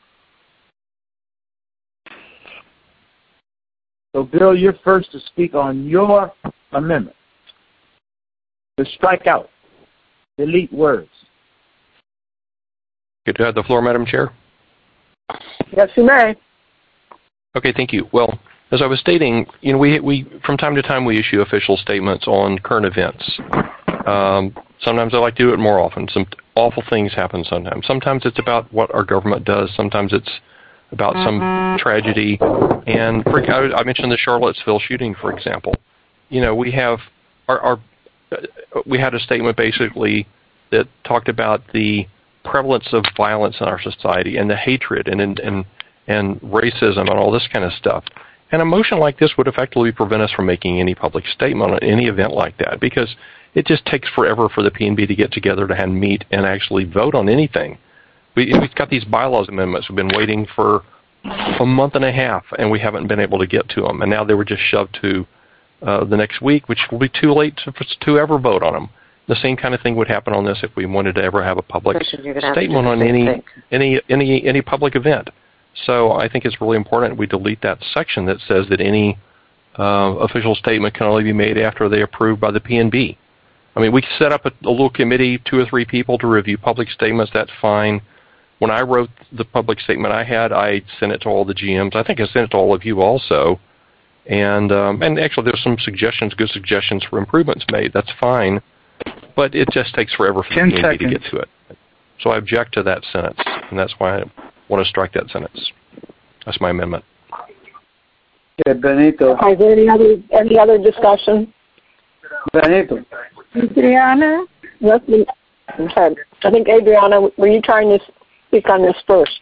So, Bill, you're first to speak on your amendment. To strike out, delete words. Good to have the floor, Madam Chair. Yes, you may. Okay, thank you. Well, as I was stating, you know, we we from time to time we issue official statements on current events. Um, sometimes I like to do it more often. Some awful things happen sometimes. Sometimes it's about what our government does. Sometimes it's about some tragedy. And for, I mentioned the Charlottesville shooting, for example. You know, we have our, our we had a statement basically that talked about the prevalence of violence in our society and the hatred and and and, and racism and all this kind of stuff. And a motion like this would effectively prevent us from making any public statement on any event like that, because it just takes forever for the P N B to get together to have meet and actually vote on anything. We, we've got these bylaws amendments. We've been waiting for a month and a half, and we haven't been able to get to them. And now they were just shoved to uh, the next week, which will be too late to, to ever vote on them. The same kind of thing would happen on this if we wanted to ever have a public statement on any, any any any public event. So I think it's really important we delete that section that says that any uh, official statement can only be made after they approved by the P N B. I mean, we set up a, a little committee, two or three people to review public statements. That's fine. When I wrote the public statement I had, I sent it to all the G Ms. I think I sent it to all of you also. And um, and actually, there's some suggestions, good suggestions for improvements made. That's fine. But it just takes forever for the P N B to get to it. So I object to that sentence, and that's why I want to strike that sentence. That's my amendment. Yeah, Benito. Is there any other, any other discussion? Benito. Adriana? Yes, okay. I think, Adriana, were you trying to speak on this first?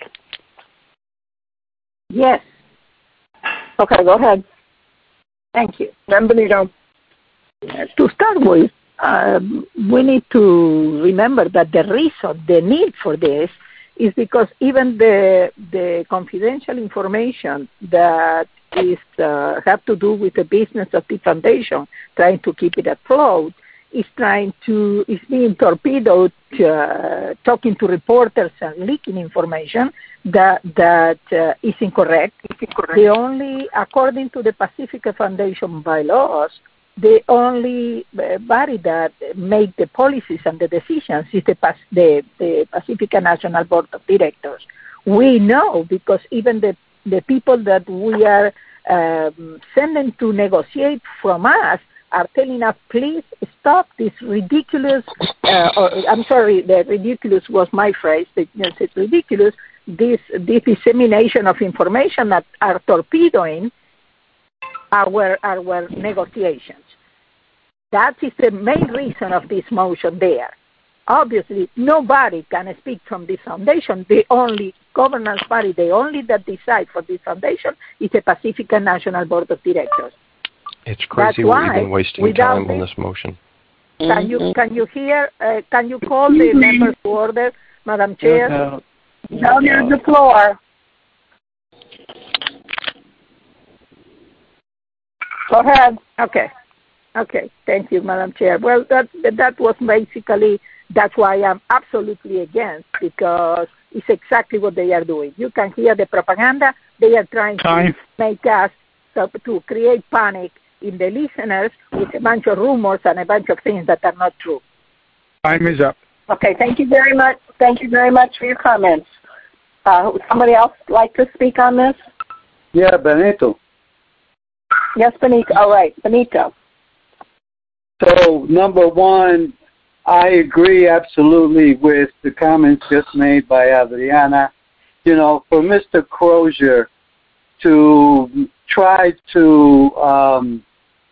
Yes. Okay, go ahead. Thank you. Then Benito. To start with, um, we need to remember that the reason, the need for this, is because even the the confidential information that is uh, have to do with the business of the foundation, trying to keep it afloat, is trying to is being torpedoed, uh, talking to reporters and leaking information that that uh, is incorrect. incorrect. The only, according to the Pacifica Foundation bylaws, the only body that make the policies and the decisions is the, the, the Pacifica National Board of Directors. We know because even the, the people that we are um, sending to negotiate from us are telling us, please stop this ridiculous, uh, or, I'm sorry, the ridiculous was my phrase, it's ridiculous, this, this dissemination of information that are torpedoing our our negotiations. That is the main reason of this motion there. Obviously, nobody can speak from this foundation. The only governance body, the only that decide for this foundation is the Pacifica National Board of Directors. It's crazy we're even wasting time on this motion. Can you can you hear? Uh, can you call the members to order, Madam Chair? No, no, there's the floor. Go ahead. Okay. Okay. Thank you, Madam Chair. Well, that that was basically, that's why I'm absolutely against, because it's exactly what they are doing. You can hear the propaganda. They are trying Time. to make us, to, to create panic in the listeners with a bunch of rumors and a bunch of things that are not true. Time is up. Okay. Thank you very much. Thank you very much for your comments. Uh, would somebody else like to speak on this? Yeah, Benito. Yes, Benito. All right, Benito. So, number one, I agree absolutely with the comments just made by Adriana. You know, for Mister Crozier to try to, um,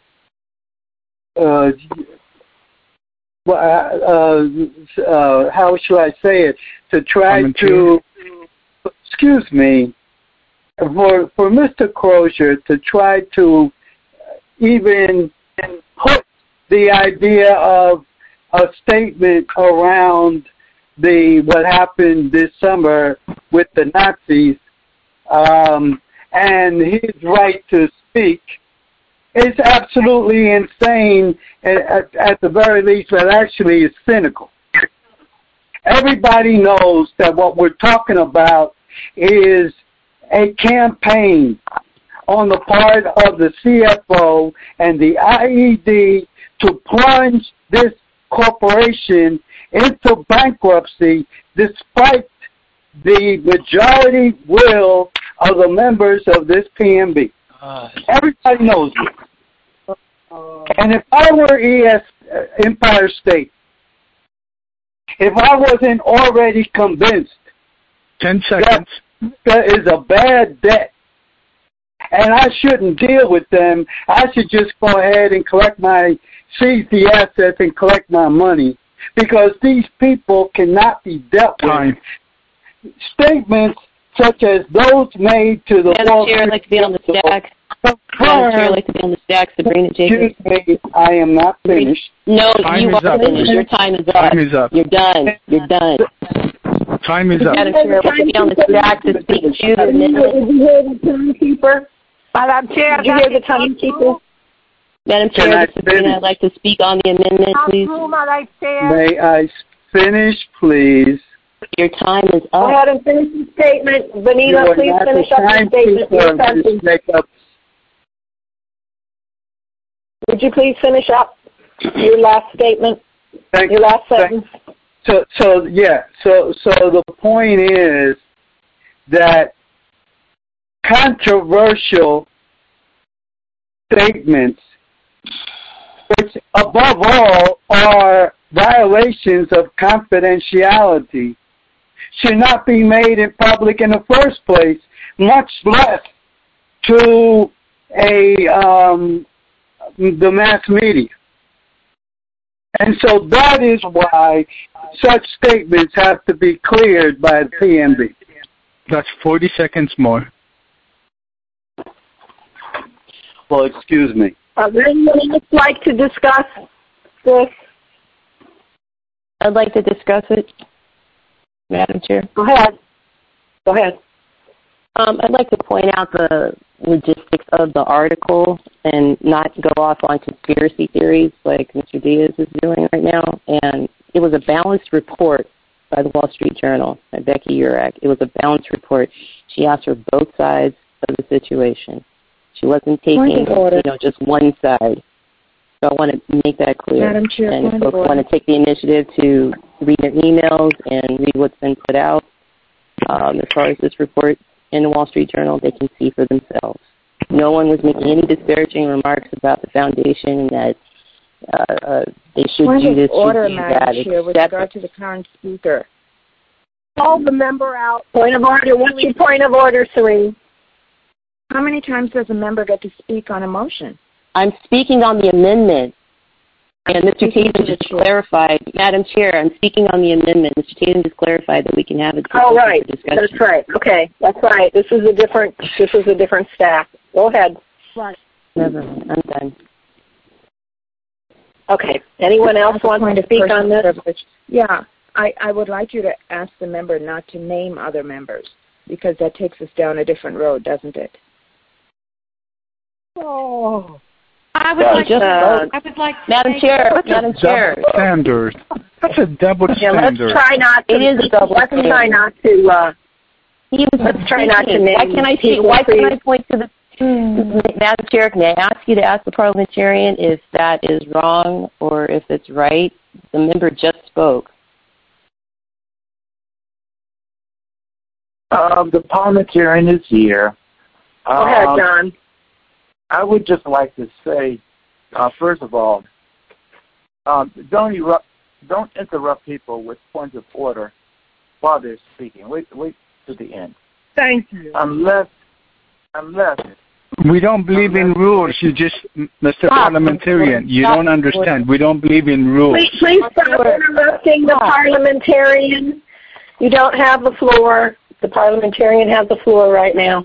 uh, uh, uh, how should I say it, to try to, excuse me, for, for Mister Crozier to try to even put the idea of a statement around the what happened this summer with the Nazis um, and his right to speak is absolutely insane, at, at the very least, but actually is cynical. Everybody knows that what we're talking about is a campaign on the part of the C F O and the I E D to plunge this corporation into bankruptcy despite the majority will of the members of this P N B. Uh, Everybody knows it. And if I were E S uh, Empire State, if I wasn't already convinced Ten seconds. that that is a bad debt and I shouldn't deal with them, I should just go ahead and collect my, seize the assets and collect my money, because these people cannot be dealt Time. with. Statements such as those made to the Madam Chair, I'd like to be on the stack. Madam Chair, I'd like to be on the stack. Sabrina Jacobs. Excuse me, I am not finished. No, time you is are up. finished. Your time is up. Time is up. You're done. You're done. Time is up. Madam Chair, I'd like to be on the stack to speak to the Did you hear the timekeeper? Madam Chair, Did you hear the timekeeper? Madam Can Chair, I this is Sabrina. I'd like to speak on the amendment, please. May I finish, please? Your time is up. Go ahead and finish the statement. You Benita, are please not finish the up your statement. Your timekeeper. sentence. Just make up. Would you please finish up your last statement? Thank your last thank- sentence? So, so yeah. So, so the point is that controversial statements, which above all are violations of confidentiality, should not be made in public in the first place, much less to a um, the mass media. And so that is why such statements have to be cleared by the P M B. That's forty seconds more. Well, excuse me. Uh, would anyone else like to discuss this? I'd like to discuss it, Madam Chair. Go ahead. Go ahead. Um, I'd like to point out the logistics of the article and not go off on conspiracy theories like Mister Diaz is doing right now. And it was a balanced report by the Wall Street Journal by Becky Urach. It was a balanced report. She asked for both sides of the situation. She wasn't taking, you know, just one side. So I want to make that clear. Madam Chair, and folks want to take the initiative to read their emails and read what's been put out. Um, as far as this report in the Wall Street Journal, they can see for themselves. No one was making any disparaging remarks about the foundation and that uh, uh, they should Point do of this, order, should do Madam that. Chair, with except regard to the current speaker. Call the member out. Point of order. What's your point of order, Serene? How many times does a member get to speak on a motion? I'm speaking on the amendment. And Mister Tatum just clarified, Madam Chair, I'm speaking on the amendment. Mister Tatum just clarified that we can have a Oh, right. discussion. That's right. Okay, that's right. This is a different. This is a different staff. Go ahead. Right. Never mind. I'm done. Okay. Anyone else want to speak on this? Privilege. Yeah, I, I would like you to ask the member not to name other members because that takes us down a different road, doesn't it? Oh. I would Yeah, like just, to. uh, I would like to. Madam say- Chair, Madam Chair. Double standard. That's a double Yeah, let's standard. try not to. It is a double Let's standard. try not to. Uh, He was let's try not to speaking. name Why can't I see? people, Why can't I please. point to the Madam Chair? Can I ask you to ask the parliamentarian if that is wrong or if it's right? The member just spoke. Um, the parliamentarian is here. Go ahead, Um, John. I would just like to say, uh, first of all, um, don't erupt, don't interrupt people with points of order while they're speaking. Wait, wait to the end. Thank you. Unless, unless. We don't believe in rules. You just, Mister Parliamentarian, you don't understand. We don't believe in rules. Please, please stop interrupting the parliamentarian. You don't have the floor. The parliamentarian has the floor right now.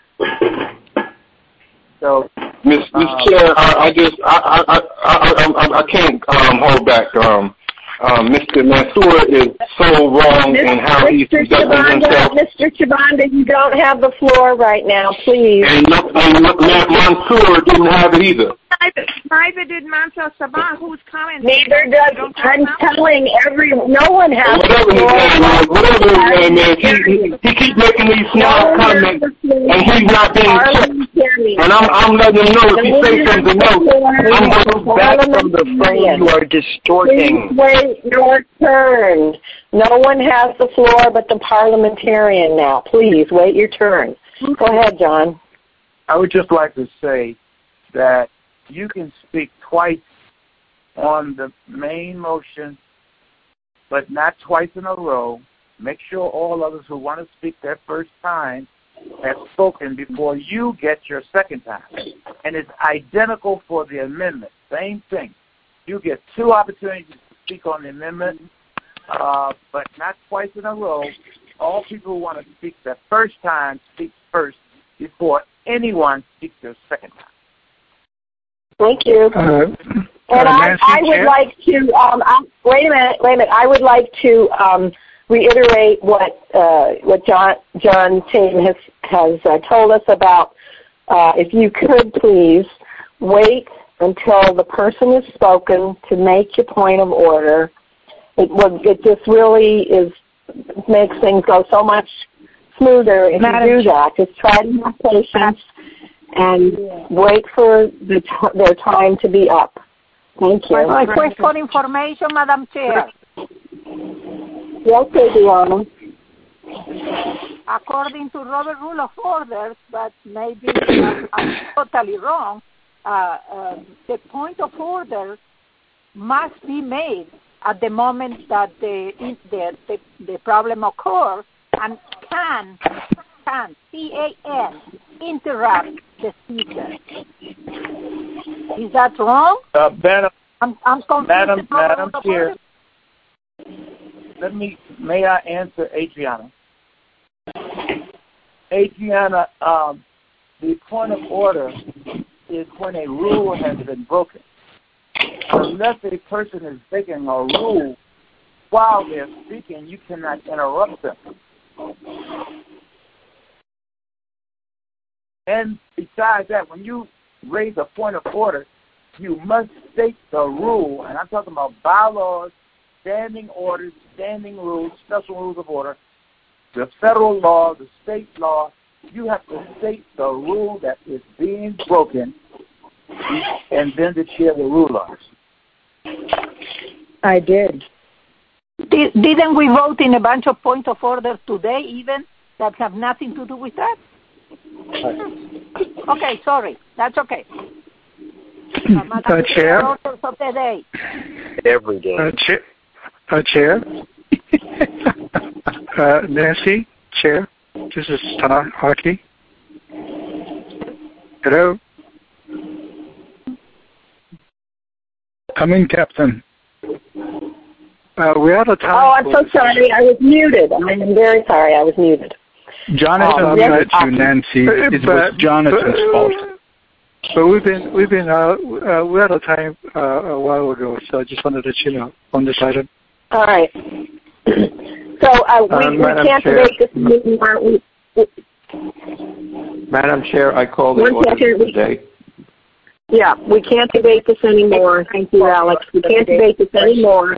So, Miss Miss Chair, I, I just I I I I, I can't um, hold back. Um, um, Mister Mansour is so wrong in how he's Mister conducting Chabanda, himself. Mister Chabanda, you don't have the floor right now, please. And, no- and no- Mansour didn't have it either. Neither, neither did Mansour Sabah, who's commenting. Neither does, I'm telling every, no one has Whatever the his floor. name is, whatever his name is, he, he, he keeps making these small comments, and he's not being checked. And I'm, I'm letting him know if he says something else, I'm going to back from the phone. You are distorting. Please wait your turn. No one has the floor but the parliamentarian now. Please wait your turn. Go ahead, John. I would just like to say that you can speak twice on the main motion, but not twice in a row. Make sure all others who want to speak their first time have spoken before you get your second time. And it's identical for the amendment. Same thing. You get two opportunities to speak on the amendment, uh, but not twice in a row. All people who want to speak their first time speak first before anyone speaks their second time. Thank you. Uh, and uh, I, I would Chair? like to, um, I, wait a minute, wait a minute. I would like to um, reiterate what uh, what John John Tatum has has uh, told us about. Uh, if you could please wait until the person is spoken to make your point of order. It would, it just really is, makes things go so much smoother if Madam you do that. Just try to have patience and wait for the t- their time to be up. Thank you. Request for information, Madam Chair. Yes, Adriana. According to Robert Rule of Orders, but maybe I'm, I'm totally wrong, uh, uh, the point of order must be made at the moment that the the, the, the problem occurs and can, can, C A N, interrupt the speaker. Is that wrong? Uh, Madam, I'm, I'm confused. Madam, Madam Chair, let me, may I answer Adriana? Adriana, um, the point of order is when a rule has been broken. Unless a person is breaking a rule while they're speaking, you cannot interrupt them. And besides that, when you raise a point of order, you must state the rule, and I'm talking about bylaws, standing orders, standing rules, special rules of order, the federal law, the state law. You have to state the rule that is being broken, and then the chair will rule on it. I did. Did. Didn't we vote in a bunch of point of order today even that have nothing to do with that? Okay, sorry. That's okay. Uh, uh, Chair? Orders of the day. Every day. Uh, chair? Uh, chair? uh, Nancy? Chair? This is Todd Hockey. Hello? Come in, Captain. Uh, we're out of time. Oh, I'm so sorry. I was muted. I am very sorry. I was muted. Jonathan um, met you, Nancy. It but, was Jonathan's but, fault. But we've been we've been uh, uh, we're out of time uh, a while ago, so I just wanted to let you know on this item. All right. So uh, we, Um, we Madam can't Chair. debate this meeting. aren't we? Madam Chair, I call the One order second. today. Yeah, we can't debate this anymore. Thank you, Alex. We can't debate this anymore.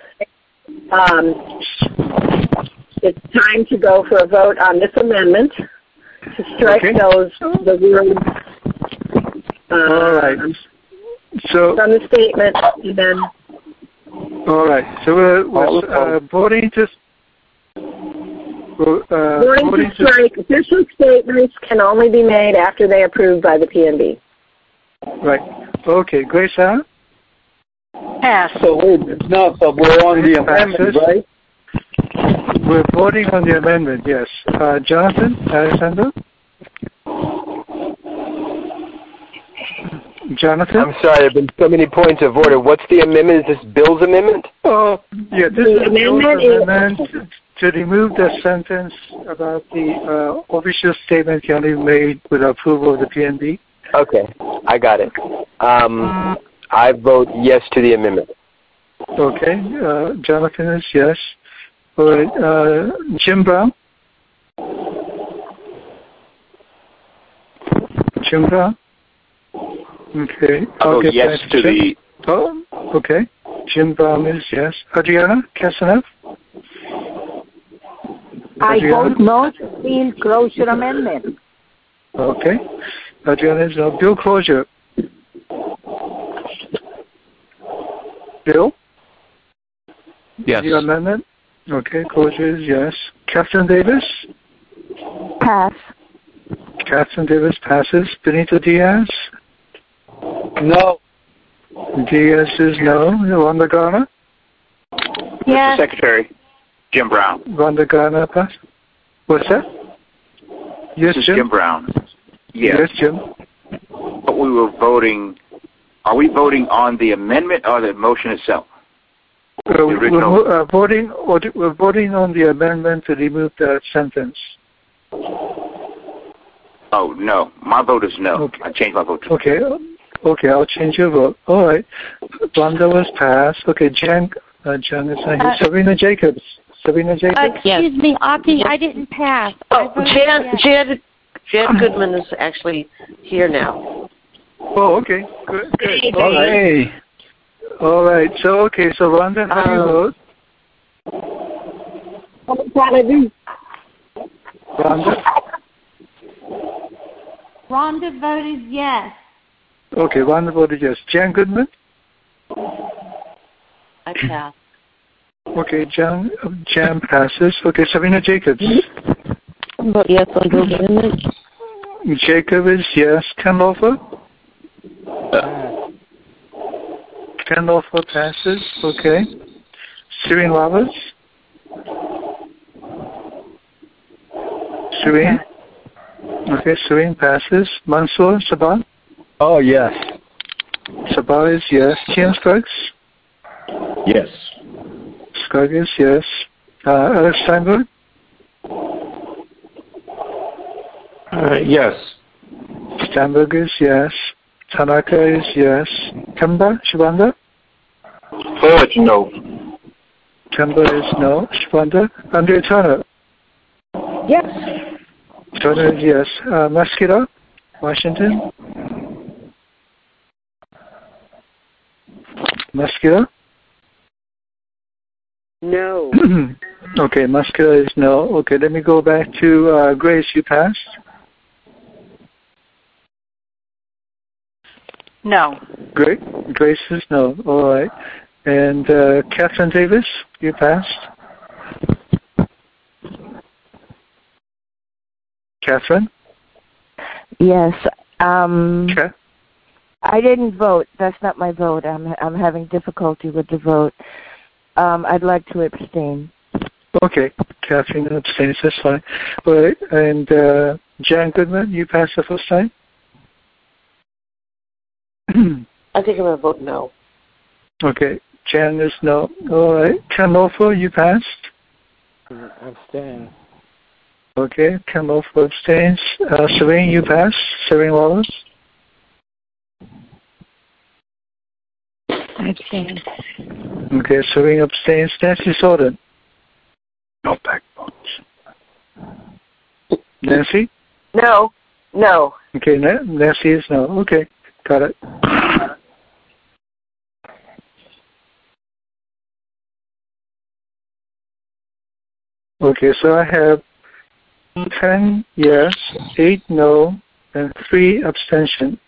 Um, it's time to go for a vote on this amendment to strike Okay. those the rules. Uh, All right. So from the statement, and then. all right. So we're, we're uh, voting to. We're, uh, Voting voting to strike official statements can only be made after they are approved by the P N B. Right. Okay. Grace, huh? Pass. So wait, no, so we're on the amendment, right? We're voting on the amendment, yes. Uh, Jonathan, Alexander? Jonathan? I'm sorry, there have been so many points of order. What's the amendment? Is this Bill's amendment? Oh, yeah, this The is amendment the is- amendment to remove the sentence about the uh, official statement can be made with approval of the P N B. Okay, I got it. Um, I vote yes to the amendment. Okay, uh, Jonathan is yes. All right, uh, Jim Brown? Jim Brown? Okay. I'll I'll vote get yes back to Jim. the. Oh, okay. Jim Brown is yes. Adriana Casanev? I Adriana? vote no to the closure amendment. Okay. Adriana is no. Bill Closure? Bill? Yes. The amendment? Okay, Closure is yes. Captain Davis? Pass. Captain Davis passes. Benito Diaz? No. Diaz is no. Wanda Garner? Mister Secretary, Jim Brown. Wanda Garner pass. What's that? Yes, This is Jim? Jim Brown. Yes. Yes, Jim. But we were voting. Are we voting on the amendment or the motion itself? Uh, The we're original. mo- uh, voting. or the- We're voting on the amendment to remove that sentence. Oh no, my vote is no. Okay. I changed my vote to. Okay. Okay, I'll change your vote. All right. Wanda was passed. Okay, Jan. Uh, Jan is not here. Uh, Sabrina Jacobs. Sabrina Uh, Jacobs. excuse me, Aki, I didn't pass. I Oh, voted Jan, yes. Jan, Jan Goodman is actually here now. Oh, okay. Good. Good. Hey. All right. All right. So, okay. So, Rhonda, how do you vote? What am I to do? Rhonda? Rhonda voted yes. Okay, Rhonda voted yes. Jan Goodman? I pass. Okay, Jan, Jan passes. Okay, Sabrina Jacobs? Vote yes on the amendment. Jacob is yes. Ken Lofer? Ken Lofer passes. Okay. Serene Roberts? Serene? Okay, Serene passes. Mansoor Sabah? Oh, yes. Sabah is yes. Tian Scruggs? Yes. Scruggs is yes. Uh, Alex Steinberg? Uh, yes. Steinberg is yes. Tanaka is yes. Kemba? Shibanda? Fudge, no. Kemba is no. Shibanda? Andrea Turner? Yes. Turner is yes. Uh, Maskira? Washington? Maskira? No. Okay, Maskira is no. Okay, let me go back to uh, Grace. You passed? No. Great. Grace is no. All right. And uh, Catherine Davis, you passed? Catherine? Yes. Um, okay. I didn't vote. That's not my vote. I'm I'm having difficulty with the vote. Um, I'd like to abstain. Okay. Catherine abstains. That's fine. All right. And uh, Jan Goodman, you passed the first time? I think I'm going to vote no. Okay. Jan is no. All right. Ken Lofer, you passed? Abstain. Okay. Ken Lofer abstains. Uh, Serene, you passed? Serene Wallace? Abstain. Okay. Serene abstains. Nancy Soden? No backbones. Nancy? No. No. Okay. Na- Nancy is no. Okay. Got it. Okay, so I have ten yes, eight no, and three abstention.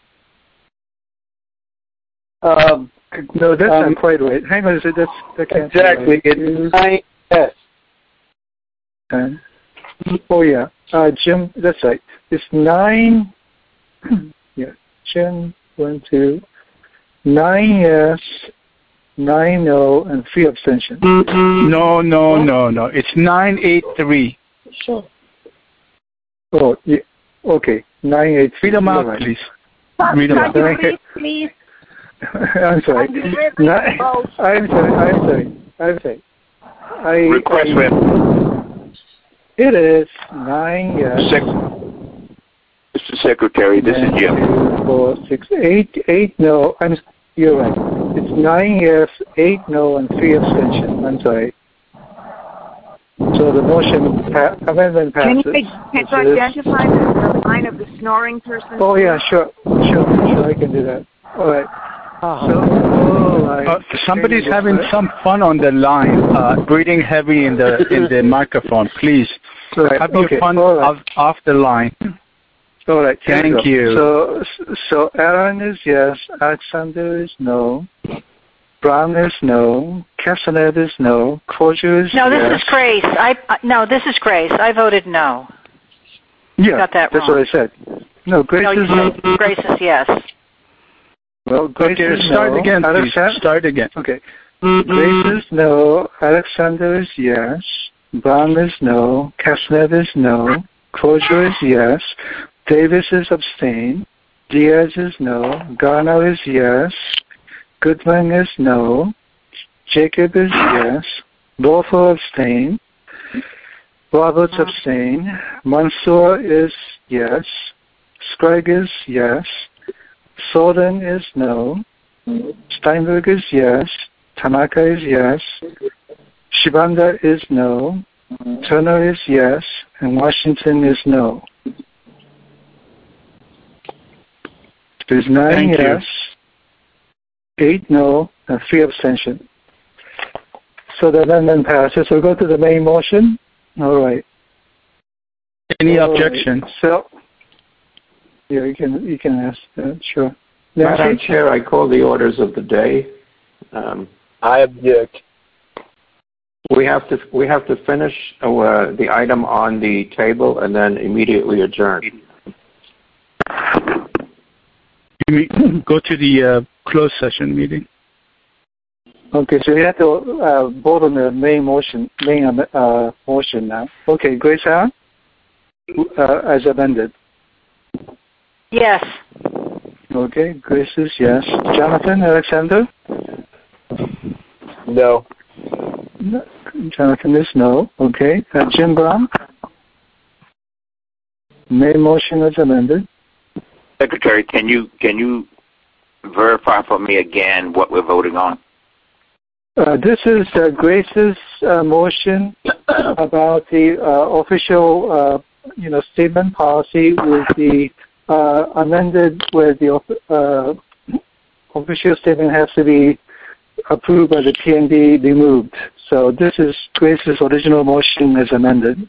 Um, no, that's um, not quite right. Hang on a second. That's, that can't exactly. be right. It's nine yes. ten. Oh, yeah. Uh, Jim, that's right. It's nine. Yeah. Jim, one, two. Nine yes, nine no, and three abstention. No, no, no, no. It's nine eight three. Sure. Oh, yeah. Okay. Nine eight. Read them out, right. please. Stop, Read them out. you read, please? I'm sorry. Nine, I'm sorry. I'm sorry. I'm sorry. I, Request, ma'am. It is nine yes. Sec- Mister Secretary, this is Jim. Two, four, six, eight, eight no. I'm. You're right. It's nine yes, eight no, and three abstention. I'm sorry. So the motion pa- amendment passes. Can you, can you identify the, the line of the snoring person? Oh yeah, sure, sure, sure. I can do that. All right. So, all right. Uh, somebody's having some fun on the line, uh, breathing heavy in the in the microphone. Please, right. have okay. your fun right. off, off the line. All right. Thank you. So, so Aaron is yes. Alexander is no. Brown is no. Castanet is no. Crozier is no. This yes. is Grace. I uh, no. This is Grace. I voted no. Yeah, got that that's wrong. what I said. No, Grace no, you is said no. Grace is yes. Well, Grace okay, is start no. again, please. Alexa- Start again. Okay. Grace is no. Alexander is yes. Brown is no. Castanet is no. Crozier is yes. Davis is abstain. Diaz is no. Garner is yes. Goodman is no. Jacob is yes. Lawful abstain. Roberts abstain. Mansour is yes. Scruggs is yes. Soden is no. Steinberg is yes. Tanaka is yes. Shibanda is no. Turner is yes. And Washington is no. There's nine Thank yes, you. eight no, and three abstention. So the amendment passes. So go to the main motion. All right. Any All objections? Right. So, yeah, you can you can ask that. Sure. Madam Chair, I call the orders of the day. Um, I object. We have to we have to finish uh, the item on the table and then immediately adjourn. You mean, go to the uh, closed session meeting. Okay, so you have to uh, vote on the main motion, main uh, motion now. Okay, Grace Allen, uh, as amended. Yes. Okay, Grace is yes. Jonathan Alexander? No. no. Jonathan is no. Okay. Uh, Jim Brown? Main motion as amended. Secretary, can you can you verify for me again what we're voting on? Uh, this is uh, Grace's uh, motion about the uh, official, uh, you know, statement policy with the uh, amended where the uh, official statement has to be approved by the P N B removed. So this is Grace's original motion as amended.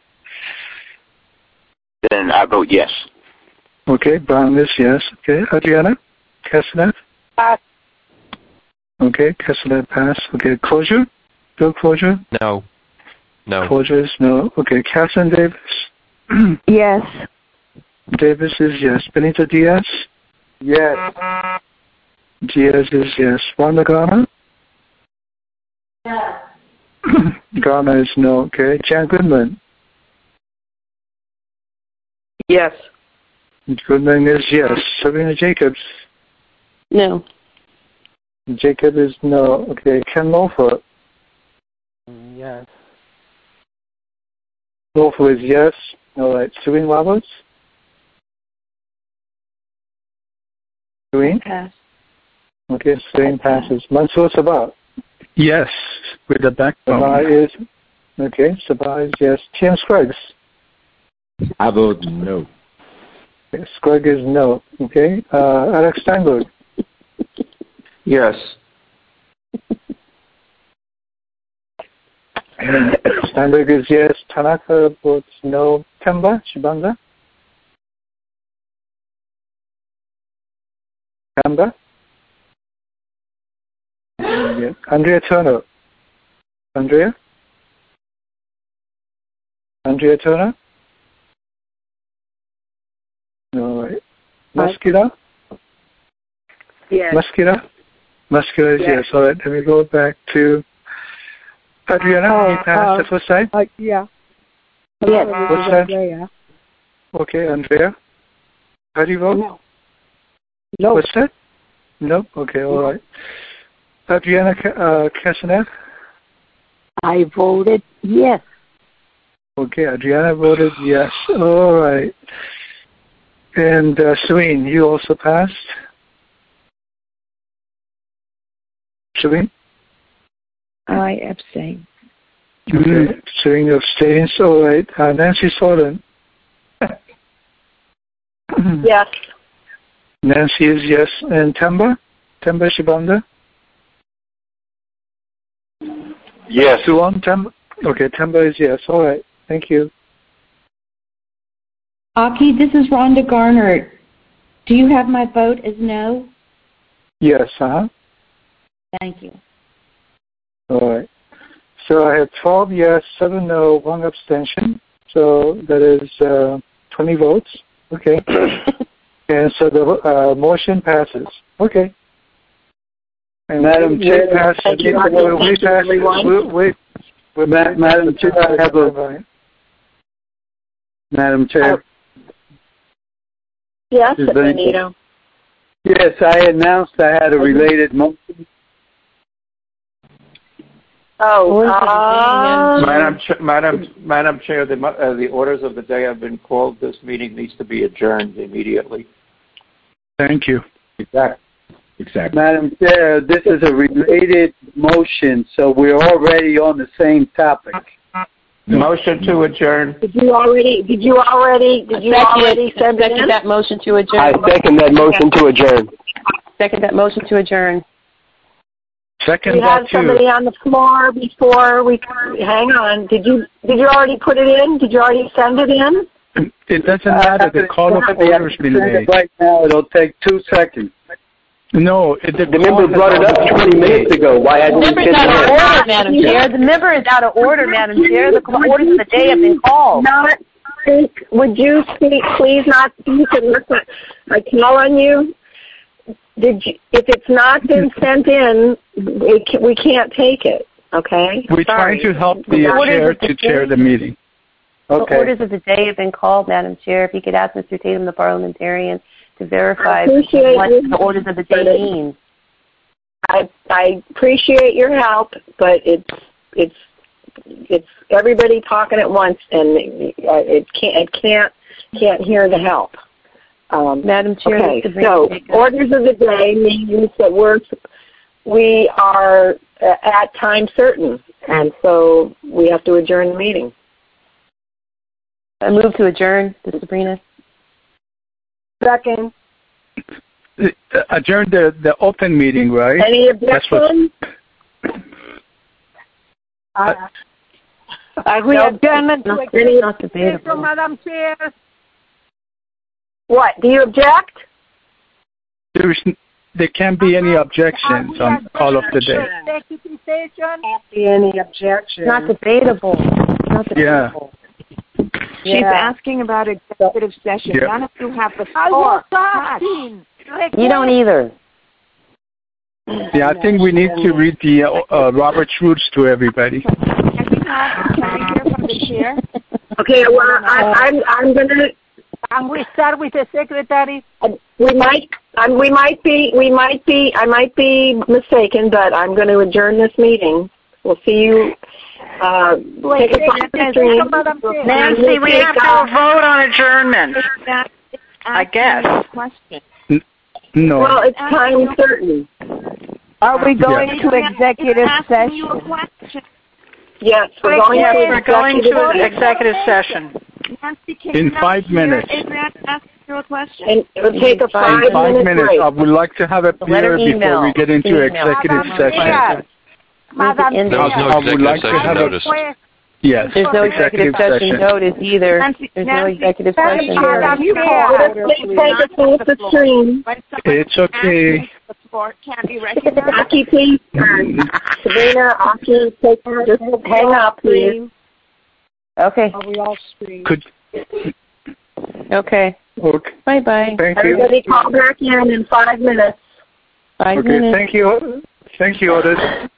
Then I vote yes. Okay, Brown is yes. Okay, Adriana Castanet? Pass. Okay, Castanet pass. Okay, closure? Bill closure? No. No. Closure is no. Okay, Catherine Davis? Yes. Davis is yes. Benito Diaz? Yes. Diaz is yes. Wanda Garner? Yes. Garner is no. Okay, Jan Goodman? Yes. Goodman is yes. Sabrina Jacobs? No. Jacob is no. Okay, Ken Lawford? Yes. Lawford is yes. All right, Serene Roberts? Serene? Pass. Okay, Serene passes. Mansoor Sabah? Yes, with the backbone. Sabah is, okay, Sabah is yes. Tim Scruggs? I vote no. Okay, Scruggs is no. Okay, uh, Alex Steinberg? Yes. Steinberg is yes. Tanaka votes no. Temba Shibanda? Temba? Yeah. Andrea Turner? Andrea? Andrea Turner? All right. Maskira? Yes. Maskira? Maskira is yes. yes. All right. Let me go back to Adriana. Oh, you passed uh, the first time? Uh, yeah. Yes. What's that? Andrea. Okay, Andrea. How do you vote? No. No. What's that? No? Okay, all right. Adriana uh, Castanet? I voted yes. Okay, Adriana voted yes. All right. And uh, Serene, you also passed? Serene? I abstain. Okay, mm-hmm. Serene abstains. All right. Uh, Nancy Sorden? Yes. Nancy is yes. And Temba? Temba Shibanda? Yes. Suwon, Temba? Okay, Temba is yes. All right. Thank you. Aki, this is Rhonda Garner. Do you have my vote as no? Yes, uh-huh. Thank you. All right. So I have twelve yes, seven no, one abstention. So that is uh, twenty votes. Okay. And so the uh, motion passes. Okay. And Madam Chair, passes. Thank you. We, we pass, we, we, we, Ma- Madam Chair, I have a, Madam Chair. Yes, This is Benito. Benito. Yes, I announced I had a related motion. Oh, uh, Madam, Ch- Madam, Madam Chair, the, uh, the orders of the day have been called. This meeting needs to be adjourned immediately. Thank you. Exactly. Exactly. Madam Chair, this is a related motion, so we're already on the same topic. Motion to adjourn. Did you already? Did you already? Did you Second, already send it second in? that motion to adjourn. I second that motion to adjourn. Second that motion to adjourn. Second We had that too. somebody on the floor before we. Hang on. Did you? Did you already put it in? Did you already send it in? It doesn't matter. The call of order has been made. Right now, it'll take two seconds. No, it, the, the member brought it up twenty minutes ago. Why hasn't The he member's sent out of it order, Madam Chair. The member is out of order, Madam Chair. The orders of the day have been called. Not speak. Would you speak, please not speak and listen? I call on you. Did you, if it's not been sent in, it can, we can't take it. Okay. We're Sorry. trying to help the The orders chair of the to chair the meeting. The Okay. orders of the day have been called, Madam Chair. If you could ask Mister Tatum, the parliamentarian, to verify I appreciate what you. the orders of the day mean. I I appreciate your help, but it's it's it's everybody talking at once, and it, it can't it can't can't hear the help. Um, Madam Chair, okay, Mister so Brink- orders of the day means that we're we are at time certain, and so we have to adjourn the meeting. I move to adjourn, Sabrina. Second. Adjourn the, the open meeting, right? Any That's what- objections? Uh, Are we No, adjournment to not- any- not debatable. Madam Chair? What? Do you object? There, is, there can't be any objections on call of the day. Executive session? Can't be any objection. Not debatable. Not Yeah. debatable. She's Yeah. asking about executive session. Yeah. None of you have the I floor. was asking. You don't either. Yeah, I think we need to read the uh, uh, Robert's rules to everybody. Can we have, can we hear from the chair? Okay, well, I, I'm I'm gonna. And we start with the secretary. We might, um, we might be, we might be, I might be mistaken, but I'm going to adjourn this meeting. We'll see you. Uh, Wait, take a wait, five wait, minute Madam Chair. Nancy, we have to uh, vote on adjournment. I guess. Question. No. Well, it's time certain. Are we going Yeah. to executive session? Yes, we're going Yes, to we're going to an executive executive session. Nancy, can In you not five hear minutes. Adrian ask you a question? And it'll take a five, In five minute minutes, break. I would like to have a Let her beer before email. we get into Email. executive Madam session. Chair. Madam There There was Chair. no I would executive like to session have a- notice. Yes, There's no executive session notice either. Nancy, There's no Nancy, executive Madam session Chair, notice. you call Let's order, please please. take us off the screen. When someone It's okay. asks the floor, can be recognized. Aki, please. Sabrina, Aki, take, just hang up, please. Okay. Are we all screened? Could, Okay. okay. Bye-bye. Thank you. Everybody call back in in five minutes. Five Okay, minutes. thank you. Thank you, Otis.